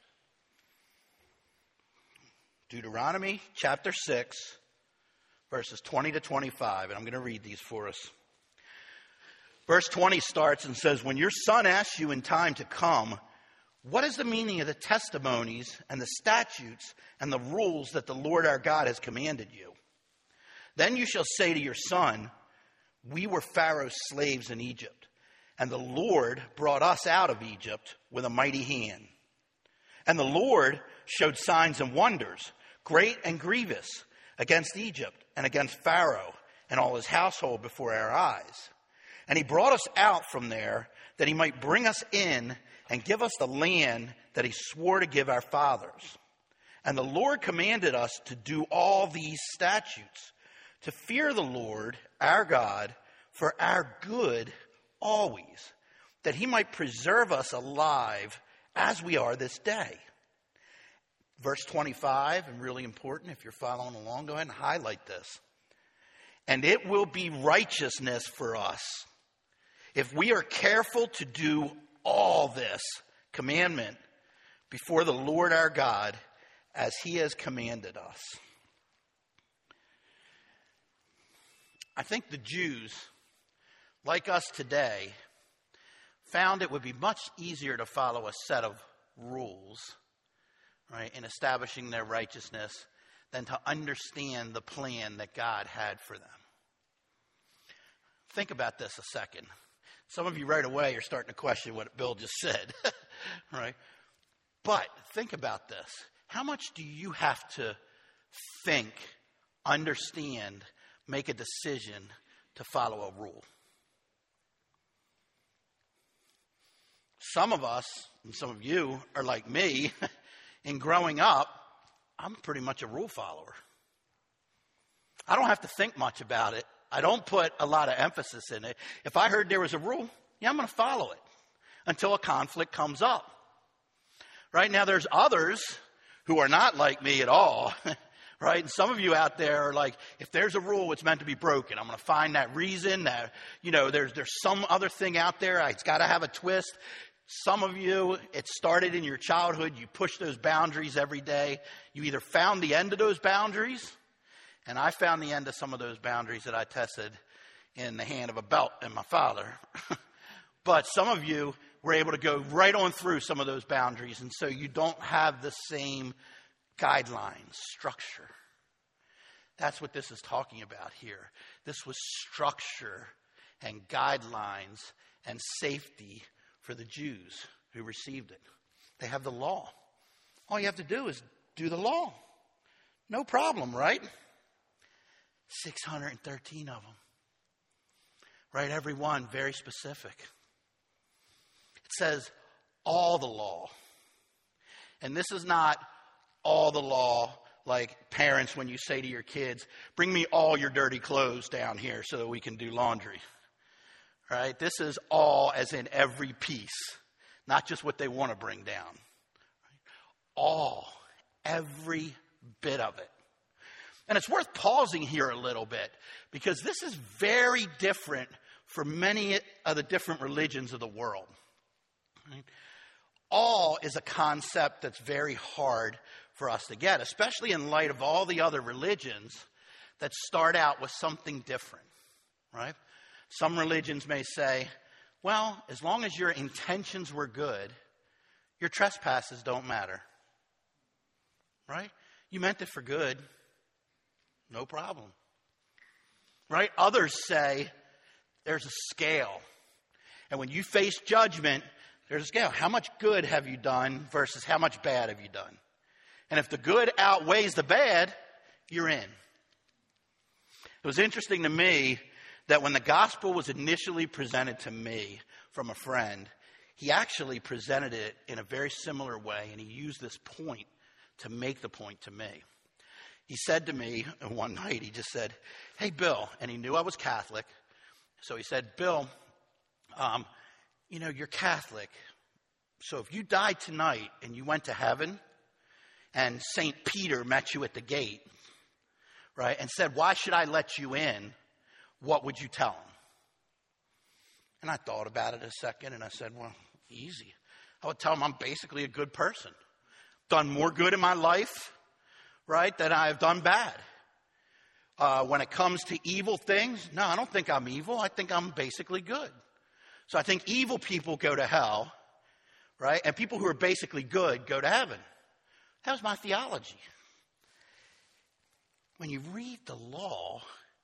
Deuteronomy chapter 6, verses 20 to 25. And I'm going to read these for us. Verse 20 starts and says, "When your son asks you in time to come, what is the meaning of the testimonies and the statutes and the rules that the Lord our God has commanded you? Then you shall say to your son, we were Pharaoh's slaves in Egypt, and the Lord brought us out of Egypt with a mighty hand. And the Lord showed signs and wonders, great and grievous, against Egypt and against Pharaoh and all his household before our eyes. And he brought us out from there that he might bring us in and give us the land that he swore to give our fathers. And the Lord commanded us to do all these statutes, to fear the Lord our God for our good always, that he might preserve us alive as we are this day. Verse 25, and really important if you're following along, go ahead and highlight this. And it will be righteousness for us if we are careful to do all this commandment before the Lord our God as he has commanded us. I think the Jews, like us today, found it would be much easier to follow a set of rules, right, in establishing their righteousness than to understand the plan that God had for them. Think about this a second. Some of you right away are starting to question what Bill just said, right? But think about this. How much do you have to think, understand, make a decision to follow a rule? Some of us, and some of you, are like me. In growing up, I'm pretty much a rule follower. I don't have to think much about it. I don't put a lot of emphasis in it. If I heard there was a rule, yeah, I'm going to follow it until a conflict comes up. Right now, there's others who are not like me at all, right? And some of you out there are like, if there's a rule, it's meant to be broken. I'm going to find that reason that, there's some other thing out there. It's got to have a twist. Some of you, it started in your childhood. You pushed those boundaries every day. You either found the end of those boundaries, and I found the end of some of those boundaries that I tested in the hand of a belt and my father. But some of you were able to go right on through some of those boundaries, and so you don't have the same guidelines, structure. That's what this is talking about here. This was structure and guidelines and safety for the Jews who received it. They have the law. All you have to do is do the law. No problem, right? 613 of them. Right? Every one very specific. It says all the law. And this is not all the law like parents when you say to your kids, bring me all your dirty clothes down here so that we can do laundry. Right? This is all as in every piece, not just what they want to bring down. All, every bit of it. And it's worth pausing here a little bit because this is very different for many of the different religions of the world. Right? All is a concept that's very hard for us to get, especially in light of all the other religions that start out with something different, right? Some religions may say, well, as long as your intentions were good, your trespasses don't matter, right? You meant it for good, no problem, right? Others say there's a scale, and when you face judgment, there's a scale. How much good have you done versus how much bad have you done? And if the good outweighs the bad, you're in. It was interesting to me that when the gospel was initially presented to me from a friend, he actually presented it in a very similar way, and he used this point to make the point to me. He said to me one night, he just said, hey, Bill, and he knew I was Catholic, so he said, Bill, you're Catholic, so if you died tonight and you went to heaven and St. Peter met you at the gate, right, and said, why should I let you in? What would you tell him? And I thought about it a second, and I said, well, easy. I would tell him I'm basically a good person. Done more good in my life, right, than I've done bad. When it comes to evil things, no, I don't think I'm evil. I think I'm basically good. So I think evil people go to hell, right, and people who are basically good go to heaven. That was my theology. When you read the law,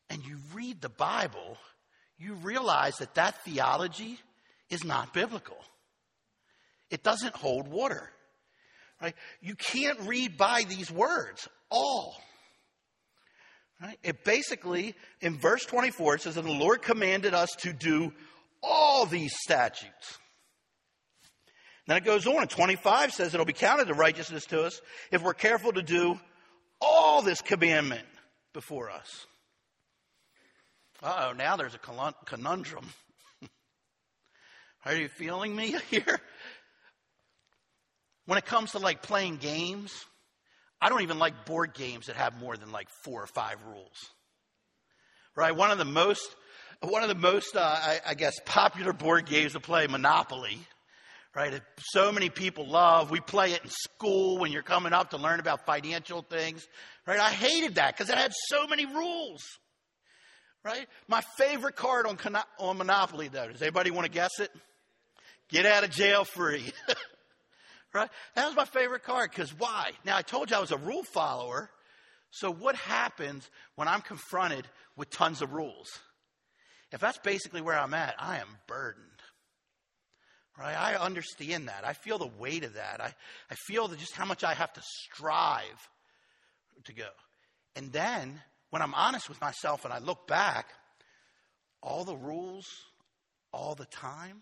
and you read the Bible, you realize that that theology is not biblical. It doesn't hold water. Right? You can't read by these words, all. Right? It basically, in verse 24, it says, and the Lord commanded us to do all these statutes. Then it goes on, and 25 says it'll be counted to righteousness to us if we're careful to do all this commandment before us. Uh-oh, now there's a conundrum. Are you feeling me here? When it comes to like playing games, I don't even like board games that have more than like 4 or 5 rules. Right? One of the most, I guess, popular board games to play, Monopoly. Right? That so many people love. We play it in school when you're coming up to learn about financial things. Right? I hated that because it had so many rules. Right? My favorite card on Monopoly, though. Does anybody want to guess it? Get out of jail free. Right? That was my favorite card, because why? Now, I told you I was a rule follower, so what happens when I'm confronted with tons of rules? If that's basically where I'm at, I am burdened. Right? I understand that. I feel the weight of that. I feel just how much I have to strive to go. And then, when I'm honest with myself and I look back, all the rules, all the time,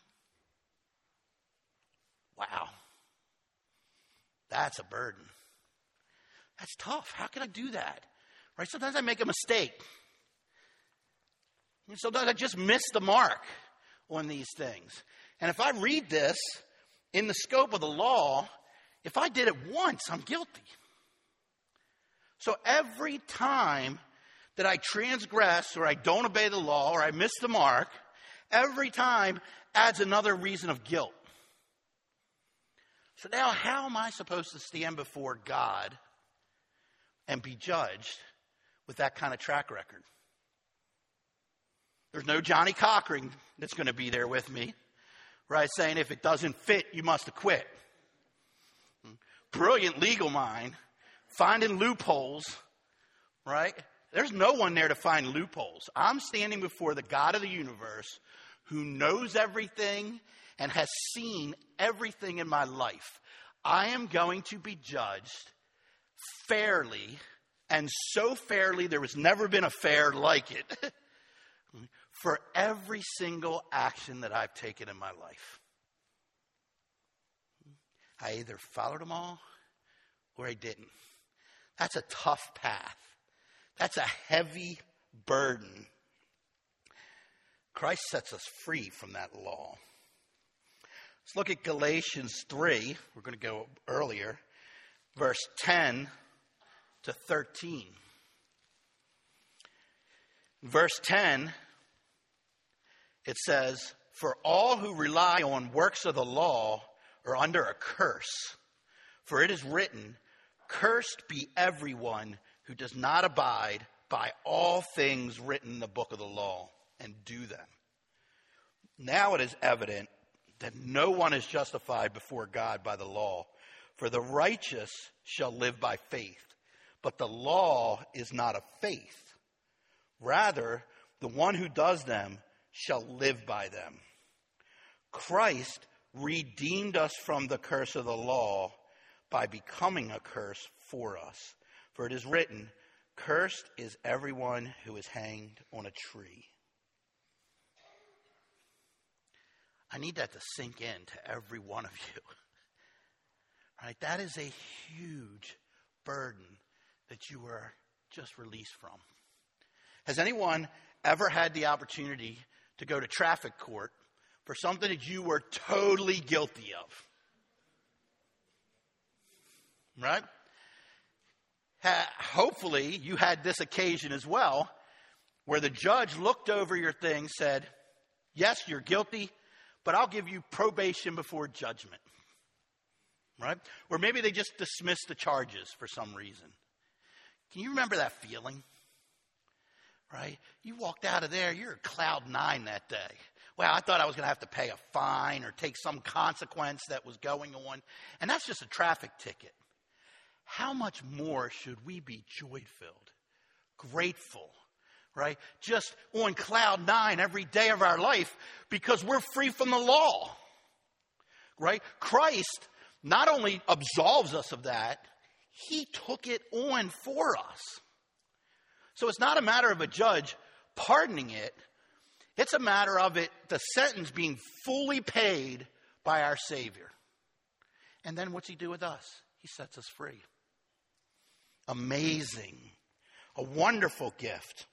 wow. That's a burden. That's tough. How can I do that? Right? Sometimes I make a mistake. And sometimes I just miss the mark on these things. And if I read this in the scope of the law, if I did it once, I'm guilty. So every time that I transgress or I don't obey the law or I miss the mark, every time adds another reason of guilt. So now how am I supposed to stand before God and be judged with that kind of track record? There's no Johnny Cochran that's going to be there with me, right? Saying if it doesn't fit, you must have quit. Brilliant legal mind, finding loopholes, right? There's no one there to find loopholes. I'm standing before the God of the universe who knows everything and has seen everything in my life. I am going to be judged fairly, and so fairly there has never been a fair like it, for every single action that I've taken in my life. I either followed them all or I didn't. That's a tough path. That's a heavy burden. Christ sets us free from that law. Let's look at Galatians 3. We're going to go earlier. Verse 10 to 13. Verse 10, it says, for all who rely on works of the law are under a curse. For it is written, cursed be everyone who does not abide by all things written in the book of the law and do them. Now it is evident that no one is justified before God by the law, for the righteous shall live by faith. But the law is not of faith. Rather, the one who does them shall live by them. Christ redeemed us from the curse of the law by becoming a curse for us. For it is written, cursed is everyone who is hanged on a tree. I need that to sink in to every one of you. Right? That is a huge burden that you were just released from. Has anyone ever had the opportunity to go to traffic court for something that you were totally guilty of? Right? Hopefully you had this occasion as well, where the judge looked over your thing, said, yes, you're guilty, but I'll give you probation before judgment. Right? Or maybe they just dismissed the charges for some reason. Can you remember that feeling? Right? You walked out of there, you're at cloud 9 that day. Well, I thought I was going to have to pay a fine or take some consequence that was going on. And that's just a traffic ticket. How much more should we be joy-filled, grateful, right? Just on cloud nine every day of our life because we're free from the law, right? Christ not only absolves us of that, he took it on for us. So it's not a matter of a judge pardoning it. It's a matter of it, the sentence being fully paid by our Savior. And then what's he do with us? He sets us free. Amazing. A wonderful gift.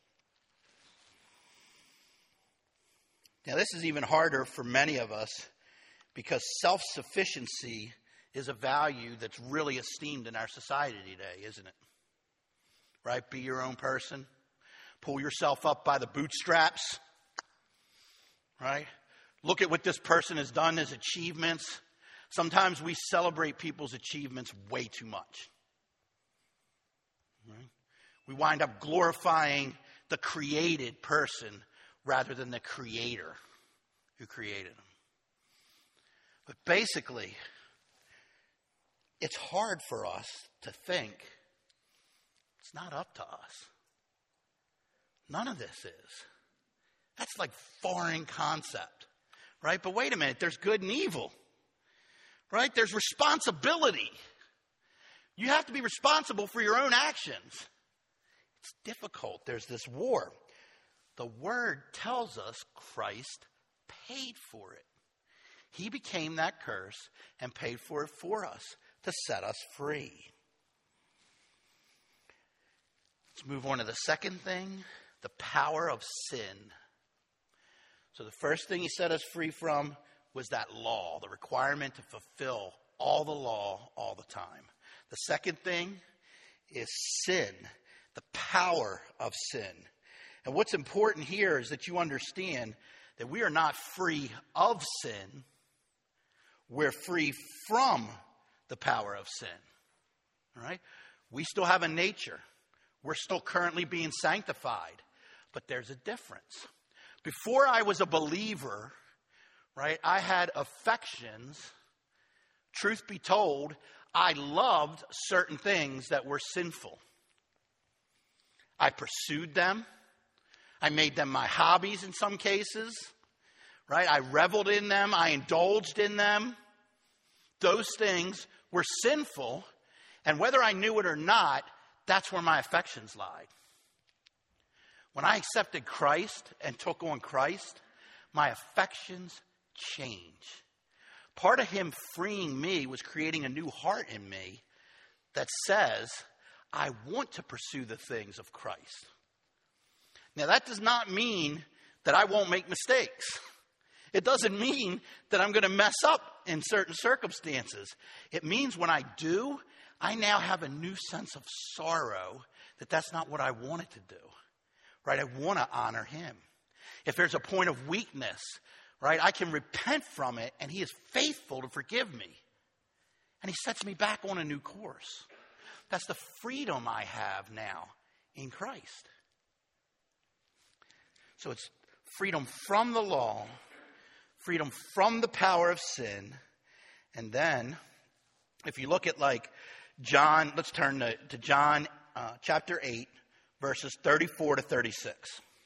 Now, this is even harder for many of us because self-sufficiency is a value that's really esteemed in our society today, isn't it? Right? Be your own person. Pull yourself up by the bootstraps. Right? Look at what this person has done, his achievements. Sometimes we celebrate people's achievements way too much. Right? We wind up glorifying the created person rather than the creator who created them. But basically, it's hard for us to think it's not up to us. None of this is. That's like foreign concept, right? But wait a minute, there's good and evil, right? There's responsibility. You have to be responsible for your own actions. It's difficult. There's this war. The Word tells us Christ paid for it. He became that curse and paid for it for us to set us free. Let's move on to the second thing, the power of sin. So the first thing he set us free from was that law, the requirement to fulfill all the law all the time. The second thing is sin, the power of sin. And what's important here is that you understand that we are not free of sin. We're free from the power of sin. All right? We still have a nature. We're still currently being sanctified. But there's a difference. Before I was a believer, right, I had affections. Truth be told, I loved certain things that were sinful. I pursued them. I made them my hobbies in some cases, right? I reveled in them. I indulged in them. Those things were sinful, and whether I knew it or not, that's where my affections lied. When I accepted Christ and took on Christ, my affections changed. Part of him freeing me was creating a new heart in me that says, I want to pursue the things of Christ. Now, that does not mean that I won't make mistakes. It doesn't mean that I'm going to mess up in certain circumstances. It means when I do, I now have a new sense of sorrow that that's not what I wanted to do. Right? I want to honor him. If there's a point of weakness, right, I can repent from it, and he is faithful to forgive me. And he sets me back on a new course. That's the freedom I have now in Christ. So it's freedom from the law, freedom from the power of sin. And then, if you look at like John, let's turn to John chapter 8, verses 34 to 36.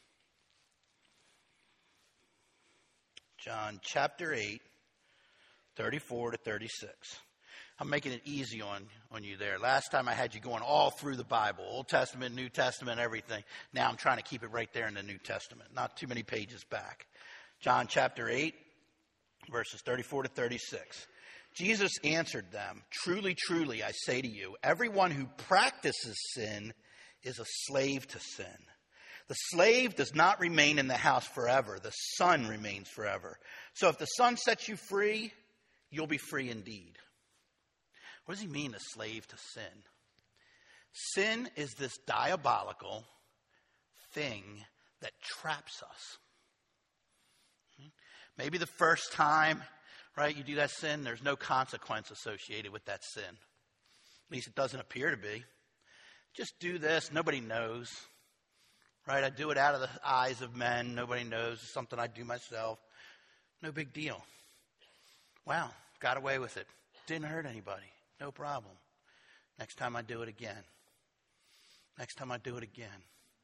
John chapter 8, 34 to 36. I'm making it easy on you there. Last time I had you going all through the Bible, Old Testament, New Testament, everything. Now I'm trying to keep it right there in the New Testament, not too many pages back. John chapter 8, verses 34 to 36. Jesus answered them, "Truly, truly, I say to you, everyone who practices sin is a slave to sin. The slave does not remain in the house forever. The Son remains forever. So if the Son sets you free, you'll be free indeed." What does he mean, a slave to sin? Sin is this diabolical thing that traps us. Maybe the first time, right, you do that sin, there's no consequence associated with that sin. At least it doesn't appear to be. Just do this, nobody knows. Right? I do it out of the eyes of men. Nobody knows. It's something I do myself. No big deal. Wow, got away with it. Didn't hurt anybody. No problem. Next time I do it again. Next time I do it again.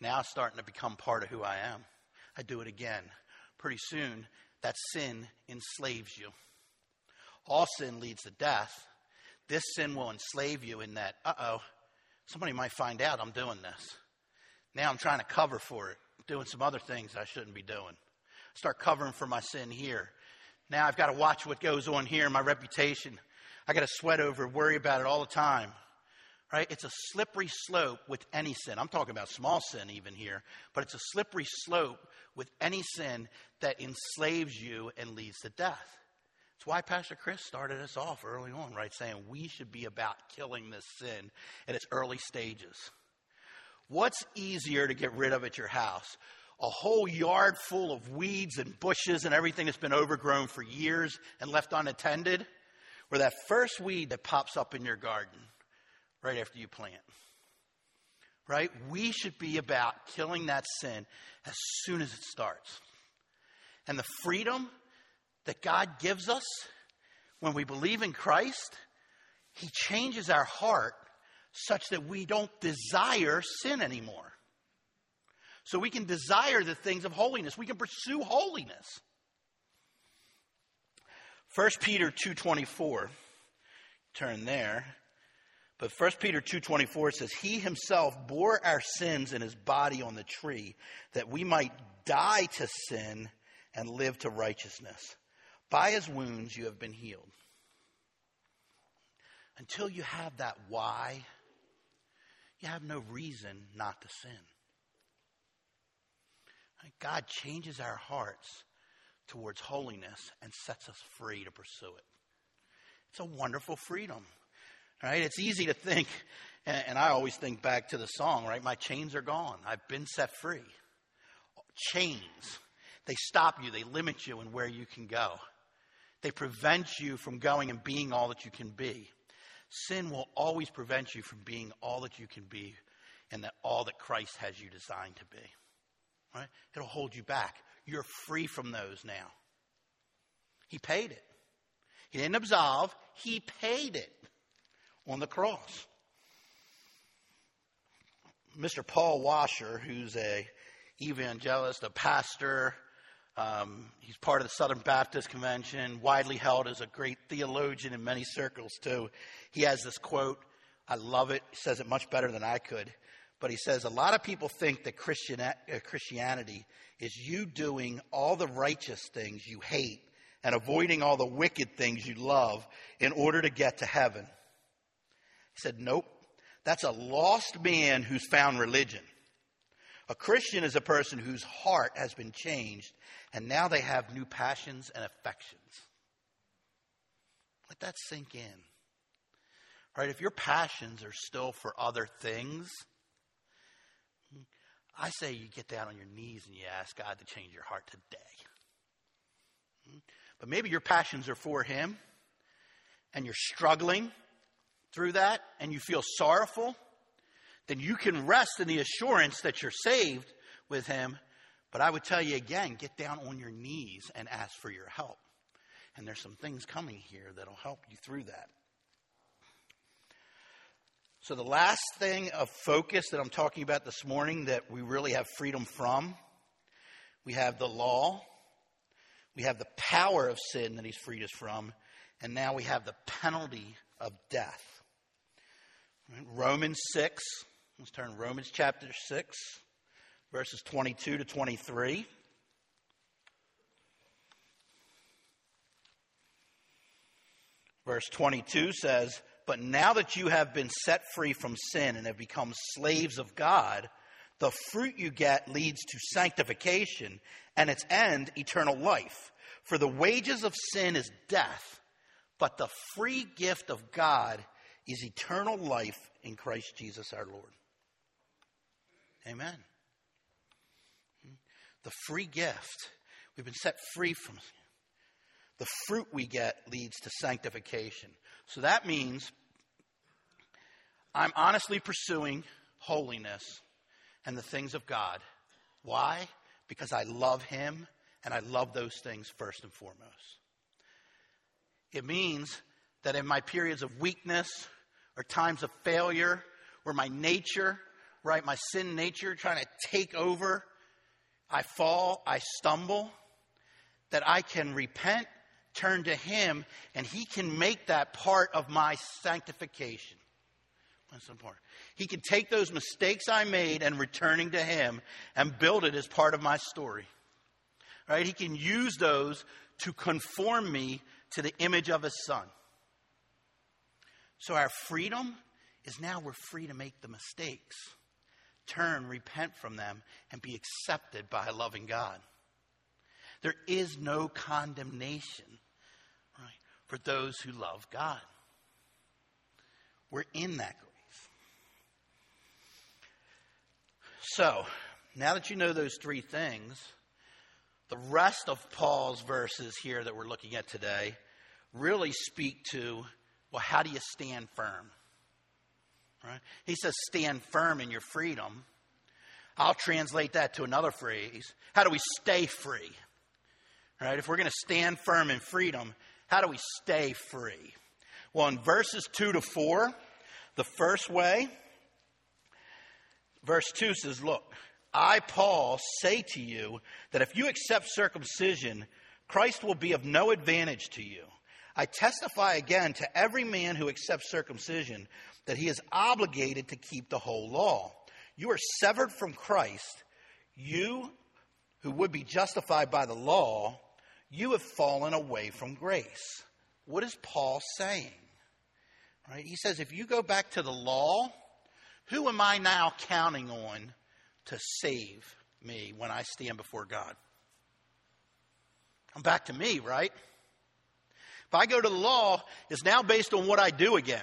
Now it's starting to become part of who I am. I do it again. Pretty soon, that sin enslaves you. All sin leads to death. This sin will enslave you in that, somebody might find out I'm doing this. Now I'm trying to cover for it, doing some other things I shouldn't be doing. Start covering for my sin here. Now I've got to watch what goes on here in my reputation. I got to sweat over, worry about it all the time. Right? It's a slippery slope with any sin. I'm talking about small sin even here, but it's a slippery slope with any sin that enslaves you and leads to death. That's why Pastor Chris started us off early on, right? Saying we should be about killing this sin at its early stages. What's easier to get rid of at your house? A whole yard full of weeds and bushes and everything that's been overgrown for years and left unattended? Or that first weed that pops up in your garden right after you plant? Right? We should be about killing that sin as soon as it starts. And the freedom that God gives us when we believe in Christ, He changes our heart such that we don't desire sin anymore. So we can desire the things of holiness. We can pursue holiness. 1 Peter 2:24. Turn there. But 1 Peter 2:24 says, He Himself bore our sins in His body on the tree, that we might die to sin and live to righteousness. By His wounds you have been healed. Until you have that why, you have no reason not to sin. God changes our hearts towards holiness and sets us free to pursue it. It's a wonderful freedom. Right? It's easy to think, and I always think back to the song, right? My chains are gone. I've been set free. Chains. They stop you. They limit you in where you can go. They prevent you from going and being all that you can be. Sin will always prevent you from being all that you can be and that all that Christ has you designed to be. Right? It'll hold you back. You're free from those now. He paid it. He didn't absolve. He paid it on the cross. Mr. Paul Washer, who's a evangelist, a pastor, he's part of the Southern Baptist Convention, widely held as a great theologian in many circles too. He has this quote. I love it. He says it much better than I could. But he says, a lot of people think that Christianity is you doing all the righteous things you hate and avoiding all the wicked things you love in order to get to heaven. He said, nope, that's a lost man who's found religion. A Christian is a person whose heart has been changed and now they have new passions and affections. Let that sink in. Right? If your passions are still for other things, I say you get down on your knees and you ask God to change your heart today. But maybe your passions are for Him and you're struggling through that and you feel sorrowful. Then you can rest in the assurance that you're saved with Him. But I would tell you again, get down on your knees and ask for your help. And there's some things coming here that'll help you through that. So the last thing of focus that I'm talking about this morning that we really have freedom from, we have the law, we have the power of sin that He's freed us from, and now we have the penalty of death. Romans 6, let's turn to Romans chapter 6, verses 22 to 23. Verse 22 says, but now that you have been set free from sin and have become slaves of God, the fruit you get leads to sanctification and its end, eternal life. For the wages of sin is death, but the free gift of God is eternal life in Christ Jesus our Lord. Amen. The free gift. We've been set free from sin. The fruit we get leads to sanctification. So that means I'm honestly pursuing holiness and the things of God. Why? Because I love Him and I love those things first and foremost. It means that in my periods of weakness or times of failure where my nature right, my sin nature trying to take over, I fall, I stumble, that I can repent, turn to him, and he can make that part of my sanctification. That's important. He can take those mistakes I made and returning to him and build it as part of my story. Right? He can use those to conform me to the image of his son. So our freedom is now we're free to make the mistakes, turn, repent from them, and be accepted by a loving God. There is no condemnation, right, for those who love God. We're in that grace. So, now that you know those three things, the rest of Paul's verses here that we're looking at today really speak to, well, how do you stand firm? Right? He says, stand firm in your freedom. I'll translate that to another phrase. How do we stay free? Right? If we're going to stand firm in freedom, how do we stay free? Well, in verses 2 to 4, the first way, verse 2 says, look, I, Paul, say to you that if you accept circumcision, Christ will be of no advantage to you. I testify again to every man who accepts circumcision that he is obligated to keep the whole law. You are severed from Christ. You who would be justified by the law, you have fallen away from grace. What is Paul saying? Right? He says, if you go back to the law, who am I now counting on to save me when I stand before God? I'm back to me, right? If I go to the law, it's now based on what I do again.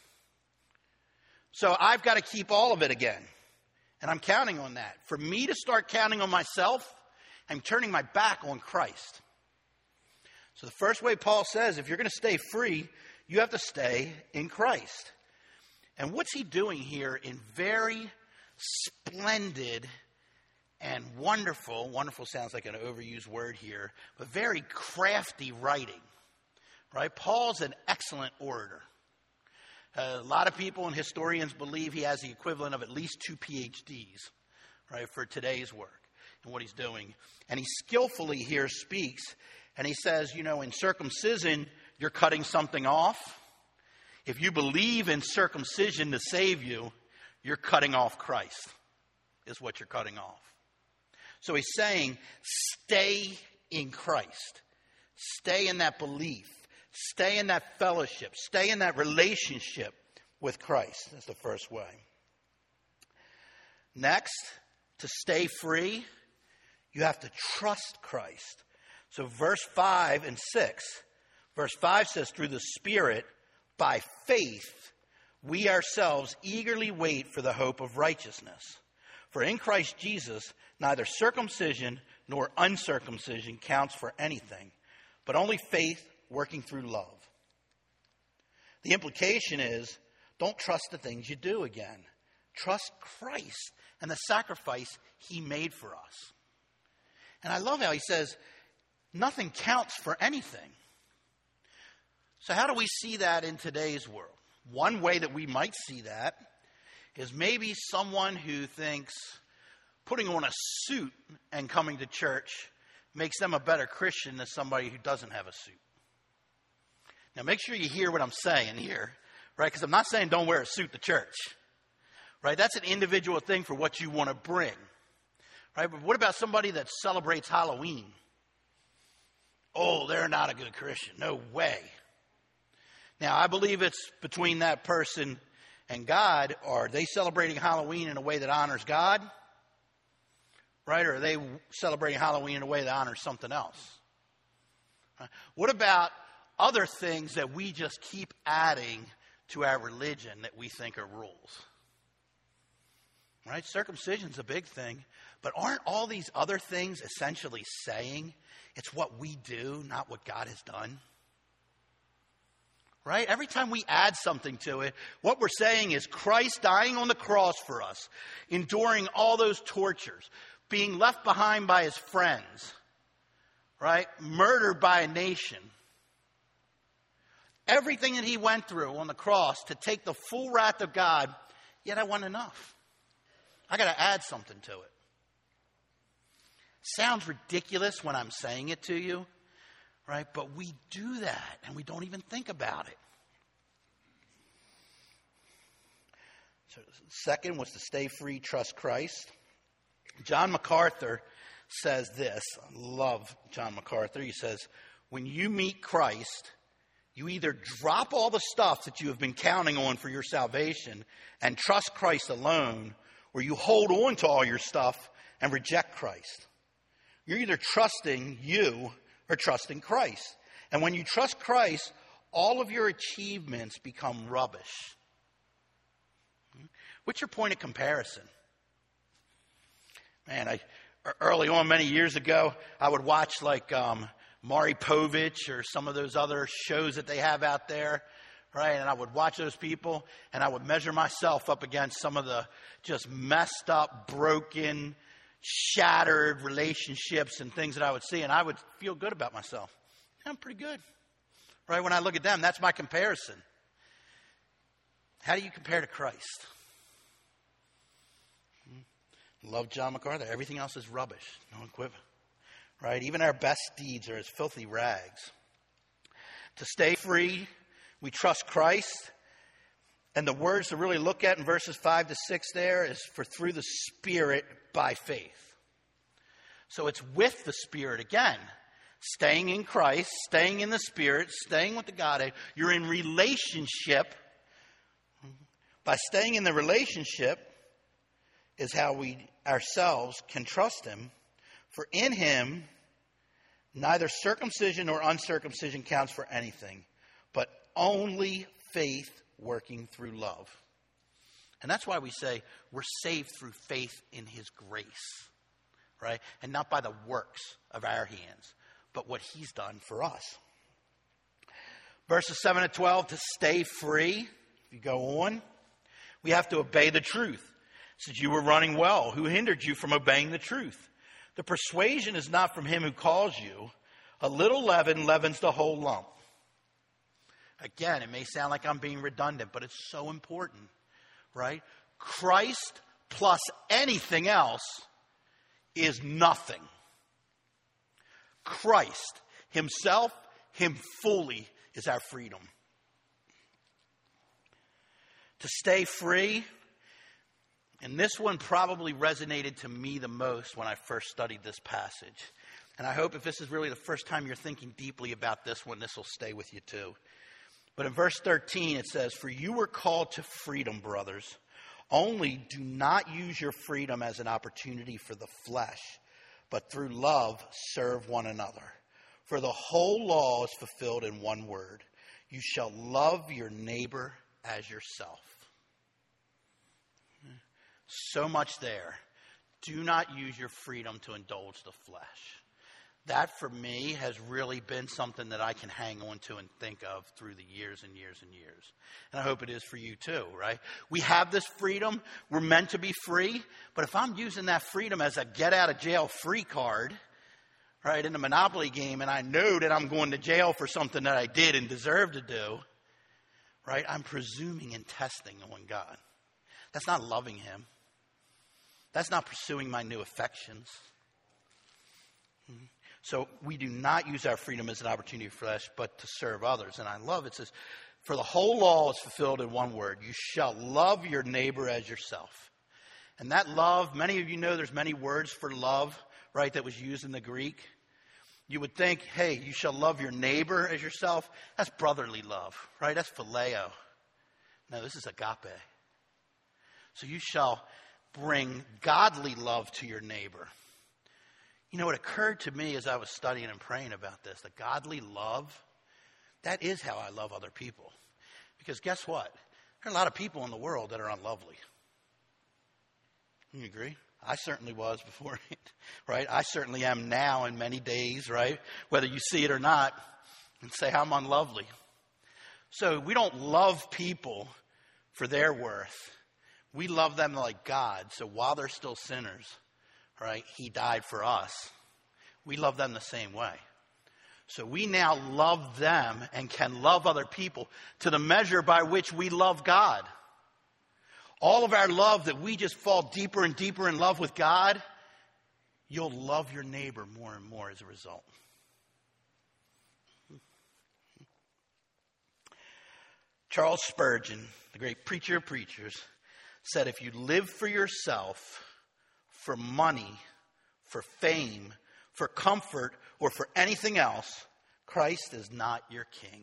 So I've got to keep all of it again. And I'm counting on that. For me to start counting on myself, I'm turning my back on Christ. So the first way Paul says, if you're going to stay free, you have to stay in Christ. And what's he doing here in very splendid and wonderful sounds like an overused word here, but very crafty writing, right? Paul's an excellent orator. A lot of people and historians believe he has the equivalent of at least 2 PhDs, right, for today's work and what he's doing. And he skillfully here speaks, and he says, in circumcision, you're cutting something off. If you believe in circumcision to save you, you're cutting off Christ, is what you're cutting off. So he's saying, stay in Christ. Stay in that belief. Stay in that fellowship. Stay in that relationship with Christ. That's the first way. Next, to stay free, you have to trust Christ. So verse 5 and 6. Verse 5 says, through the Spirit, by faith, we ourselves eagerly wait for the hope of righteousness. For in Christ Jesus, neither circumcision nor uncircumcision counts for anything, but only faith working through love. The implication is, don't trust the things you do again. Trust Christ and the sacrifice he made for us. And I love how he says, nothing counts for anything. So how do we see that in today's world? One way that we might see that is maybe someone who thinks putting on a suit and coming to church makes them a better Christian than somebody who doesn't have a suit. Now make sure you hear what I'm saying here, right? Because I'm not saying don't wear a suit to church, right? That's an individual thing for what you want to bring, right? But what about somebody that celebrates Halloween? Oh, they're not a good Christian. No way. Now, I believe it's between that person and God. Are they celebrating Halloween in a way that honors God? Right? Or are they celebrating Halloween in a way that honors something else? What about other things that we just keep adding to our religion that we think are rules? Right? Circumcision's a big thing. But aren't all these other things essentially saying it's what we do, not what God has done? Right? Every time we add something to it, what we're saying is Christ dying on the cross for us, enduring all those tortures, being left behind by his friends, right? Murdered by a nation. Everything that he went through on the cross to take the full wrath of God, yet that wasn't enough. I got to add something to it. Sounds ridiculous when I'm saying it to you, right? But we do that, and we don't even think about it. So, second was to stay free, trust Christ. John MacArthur says this. I love John MacArthur. He says, when you meet Christ, you either drop all the stuff that you have been counting on for your salvation and trust Christ alone, or you hold on to all your stuff and reject Christ. You're either trusting you or trusting Christ. And when you trust Christ, all of your achievements become rubbish. What's your point of comparison? Man, early on, many years ago, I would watch like Maury Povich or some of those other shows that they have out there, right? And I would watch those people, and I would measure myself up against some of the just messed up, broken, shattered relationships and things that I would see, and I would feel good about myself. I'm pretty good, right? When I look at them, that's my comparison. How do you compare to Christ? Love John MacArthur. Everything else is rubbish. No equivalent. Right? Even our best deeds are as filthy rags. To stay free, we trust Christ. And the words to really look at in verses 5 to 6 there is for through the Spirit by faith. So it's with the Spirit again. Staying in Christ, staying in the Spirit, staying with the Godhead. You're in relationship. By staying in the relationship is how we ourselves can trust Him. For in Him, neither circumcision nor uncircumcision counts for anything, but only faith working through love. And that's why we say we're saved through faith in His grace, right? And not by the works of our hands, but what He's done for us. Verses 7 to 12, to stay free, if you go on, we have to obey the truth. It says you were running well. Who hindered you from obeying the truth? The persuasion is not from him who calls you. A little leaven leavens the whole lump. Again, it may sound like I'm being redundant, but it's so important, right? Christ plus anything else is nothing. Christ Himself, Him fully, is our freedom. To stay free. And this one probably resonated to me the most when I first studied this passage. And I hope if this is really the first time you're thinking deeply about this one, this will stay with you too. But in verse 13 it says, for you were called to freedom, brothers. Only do not use your freedom as an opportunity for the flesh, but through love serve one another. For the whole law is fulfilled in one word. You shall love your neighbor as yourself. So much there. Do not use your freedom to indulge the flesh. That for me has really been something that I can hang on to and think of through the years and years and years. And I hope it is for you too, right? We have this freedom. We're meant to be free. But if I'm using that freedom as a get out of jail free card, right, in the Monopoly game, and I know that I'm going to jail for something that I did and deserve to do, right, I'm presuming and testing on God. That's not loving Him. That's not pursuing my new affections. So we do not use our freedom as an opportunity for flesh, but to serve others. And I love it says, for the whole law is fulfilled in one word. You shall love your neighbor as yourself. And that love, many of you know there's many words for love, right, that was used in the Greek. You would think, hey, you shall love your neighbor as yourself. That's brotherly love, right? That's phileo. No, this is agape. So you shall bring godly love to your neighbor. You know, it occurred to me as I was studying and praying about this, that godly love, that is how I love other people. Because guess what? There are a lot of people in the world that are unlovely. You agree? I certainly was before, right? I certainly am now in many days, right? Whether you see it or not, and say I'm unlovely. So we don't love people for their worth. We love them like God. So while they're still sinners, right, He died for us. We love them the same way. So we now love them and can love other people to the measure by which we love God. all of our love, that we just fall deeper and deeper in love with God, you'll love your neighbor more and more as a result. Charles Spurgeon, the great preacher of preachers, said, if you live for yourself, for money, for fame, for comfort, or for anything else, Christ is not your king.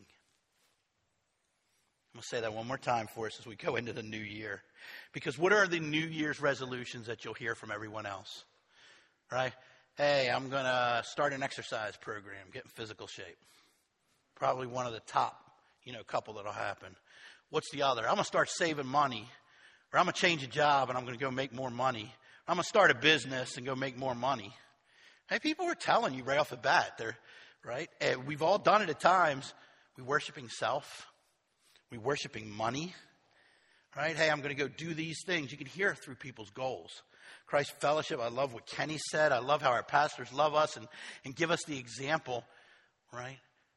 I'm going to say that one more time for us as we go into the new year. Because what are the New Year's resolutions that you'll hear from everyone else? Right? Hey, I'm going to start an exercise program, get in physical shape. Probably one of the top, couple that'll happen. What's the other? I'm going to start saving money. Or I'm going to change a job and I'm going to go make more money. Or I'm going to start a business and go make more money. Hey, people are telling you right off the bat. They're, right? And we've all done it at times. We're worshiping self. We're worshiping money. Right? Hey, I'm going to go do these things. You can hear it through people's goals. Christ Fellowship, I love what Kenny said. I love how our pastors love us and give us the example. Right?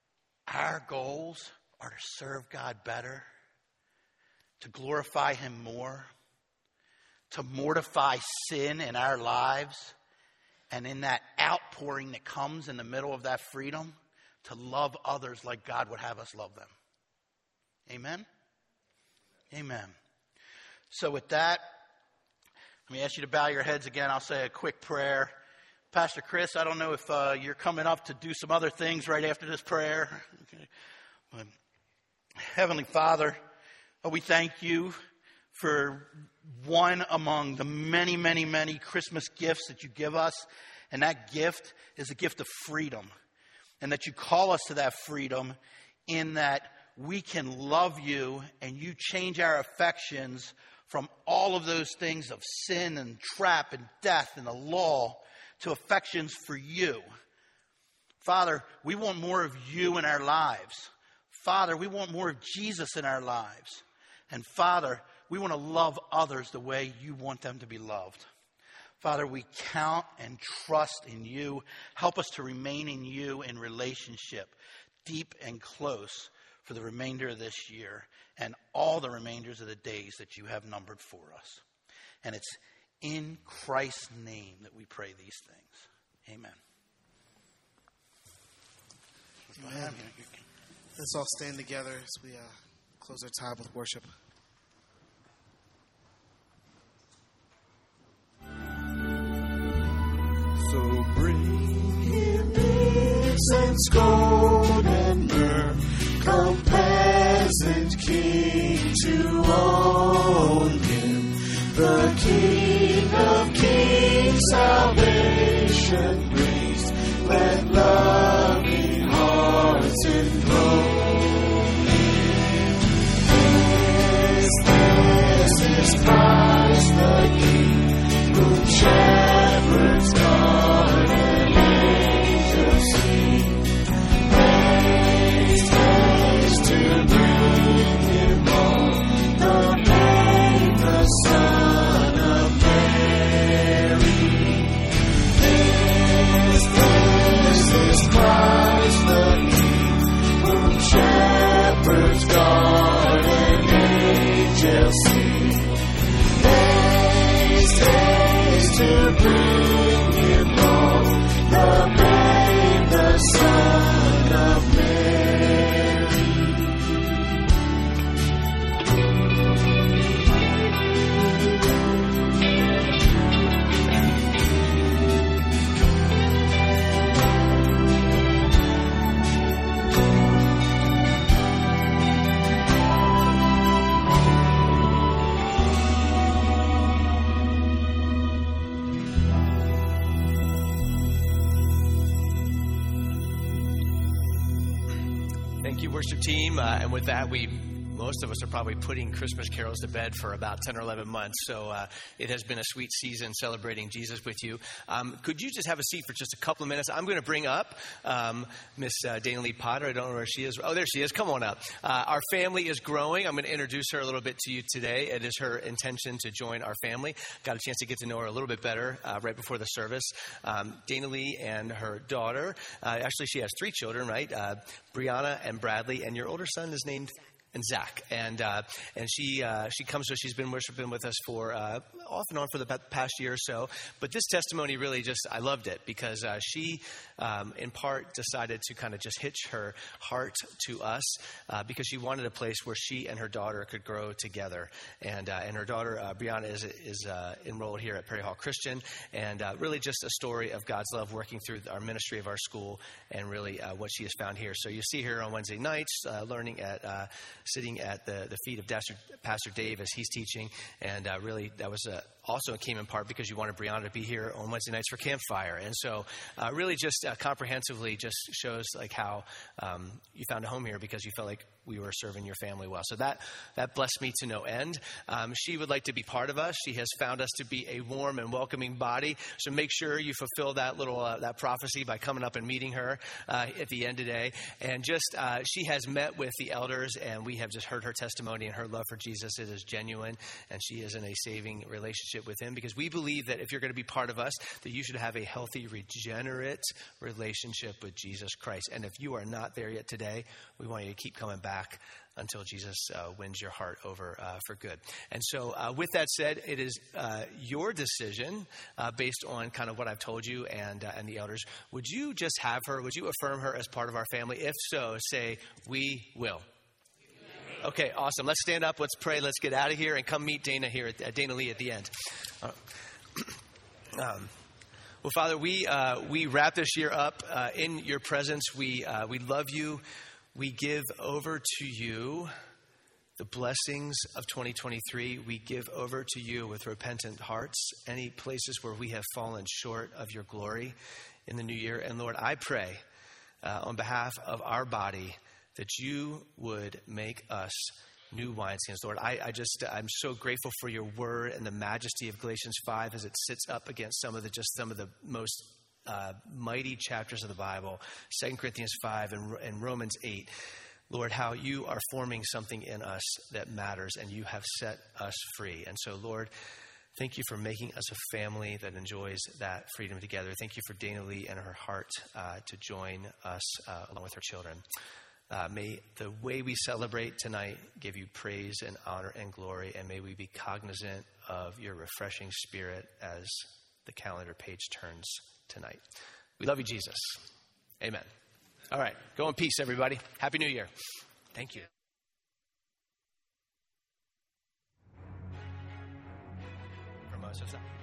Our goals are to serve God better, to glorify Him more, to mortify sin in our lives, and in that outpouring that comes in the middle of that freedom, to love others like God would have us love them. Amen? Amen. So with that, let me ask you to bow your heads again. I'll say a quick prayer. Pastor Chris, I don't know if you're coming up to do some other things right after this prayer. Okay. But Heavenly Father, we thank you for one among the many, many, many Christmas gifts that you give us. And that gift is a gift of freedom. And that you call us to that freedom in that we can love you and you change our affections from all of those things of sin and trap and death and the law to affections for you. Father, we want more of you in our lives. Father, we want more of Jesus in our lives. And Father, we want to love others the way you want them to be loved. Father, we count and trust in you. Help us to remain in you in relationship, deep and close, for the remainder of this year and all the remainders of the days that you have numbered for us. And it's in Christ's name that we pray these things. Amen. Amen. Let's all stand together as we close our time with worship. So bring him incense, gold, and myrrh. Come, peasant king, to own him. The King of kings, salvation brings. Let loving hearts enthrone him. This is Christ the King, whom shepherds guard and angels sing. Praise to bring him on, the babe, the Son of Mary. This is Christ the King, whom shepherds guard and angels sing. Haste to bring him on, the babe, the Son of Mary. Thank you, worship team. And with that, most of us are probably putting Christmas carols to bed for about 10 or 11 months. So it has been a sweet season celebrating Jesus with you. Could you just have a seat for just a couple of minutes? I'm going to bring up Miss Dana Lee Potter. I don't know where she is. Oh, there she is. Come on up. Our family is growing. I'm going to introduce her a little bit to you today. It is her intention to join our family. Got a chance to get to know her a little bit better right before the service. Dana Lee and her daughter. Actually, she has 3 children, right? Brianna and Bradley. And your older son is named and Zach, and she comes to us. She's been worshiping with us for off and on for the past year or so. But this testimony really I loved it because she, in part, decided to kind of just hitch her heart to us because she wanted a place where she and her daughter could grow together. And her daughter Brianna is enrolled here at Perry Hall Christian, and really just a story of God's love working through our ministry of our school, and really what she has found here. So you see her on Wednesday nights, learning sitting at the feet of Pastor Dave as he's teaching, and really that was also came in part because you wanted Brianna to be here on Wednesday nights for Campfire. And so really just comprehensively just shows like how you found a home here because you felt like we were serving your family well. So that blessed me to no end. She would like to be part of us. She has found us to be a warm and welcoming body. So make sure you fulfill that little that prophecy by coming up and meeting her at the end today. And just she has met with the elders, and we have just heard her testimony and her love for Jesus. It is genuine, and she is in a saving relationship with him, because we believe that if you're going to be part of us, that you should have a healthy, regenerate relationship with Jesus Christ. And if you are not there yet today, we want you to keep coming back until Jesus wins your heart over for good. And so with that said, it is your decision based on kind of what I've told you and the elders. Would you just have her, would you affirm her as part of our family? If so, say, we will. Okay, awesome. Let's stand up. Let's pray. Let's get out of here and come meet Dana here, Dana Lee at the end. Well, Father, we wrap this year up in your presence. We love you. We give over to you the blessings of 2023. We give over to you with repentant hearts any places where we have fallen short of your glory in the new year. And Lord, I pray on behalf of our body that you would make us new wineskins. Lord, I'm so grateful for your word and the majesty of Galatians 5 as it sits up against some of the most mighty chapters of the Bible, 2 Corinthians 5 and Romans 8. Lord, how you are forming something in us that matters, and you have set us free. And so, Lord, thank you for making us a family that enjoys that freedom together. Thank you for Dana Lee and her heart to join us along with her children. May the way we celebrate tonight give you praise and honor and glory, and may we be cognizant of your refreshing spirit as the calendar page turns tonight. We love you, Jesus. Amen. All right. Go in peace, everybody. Happy New Year. Thank you. From us,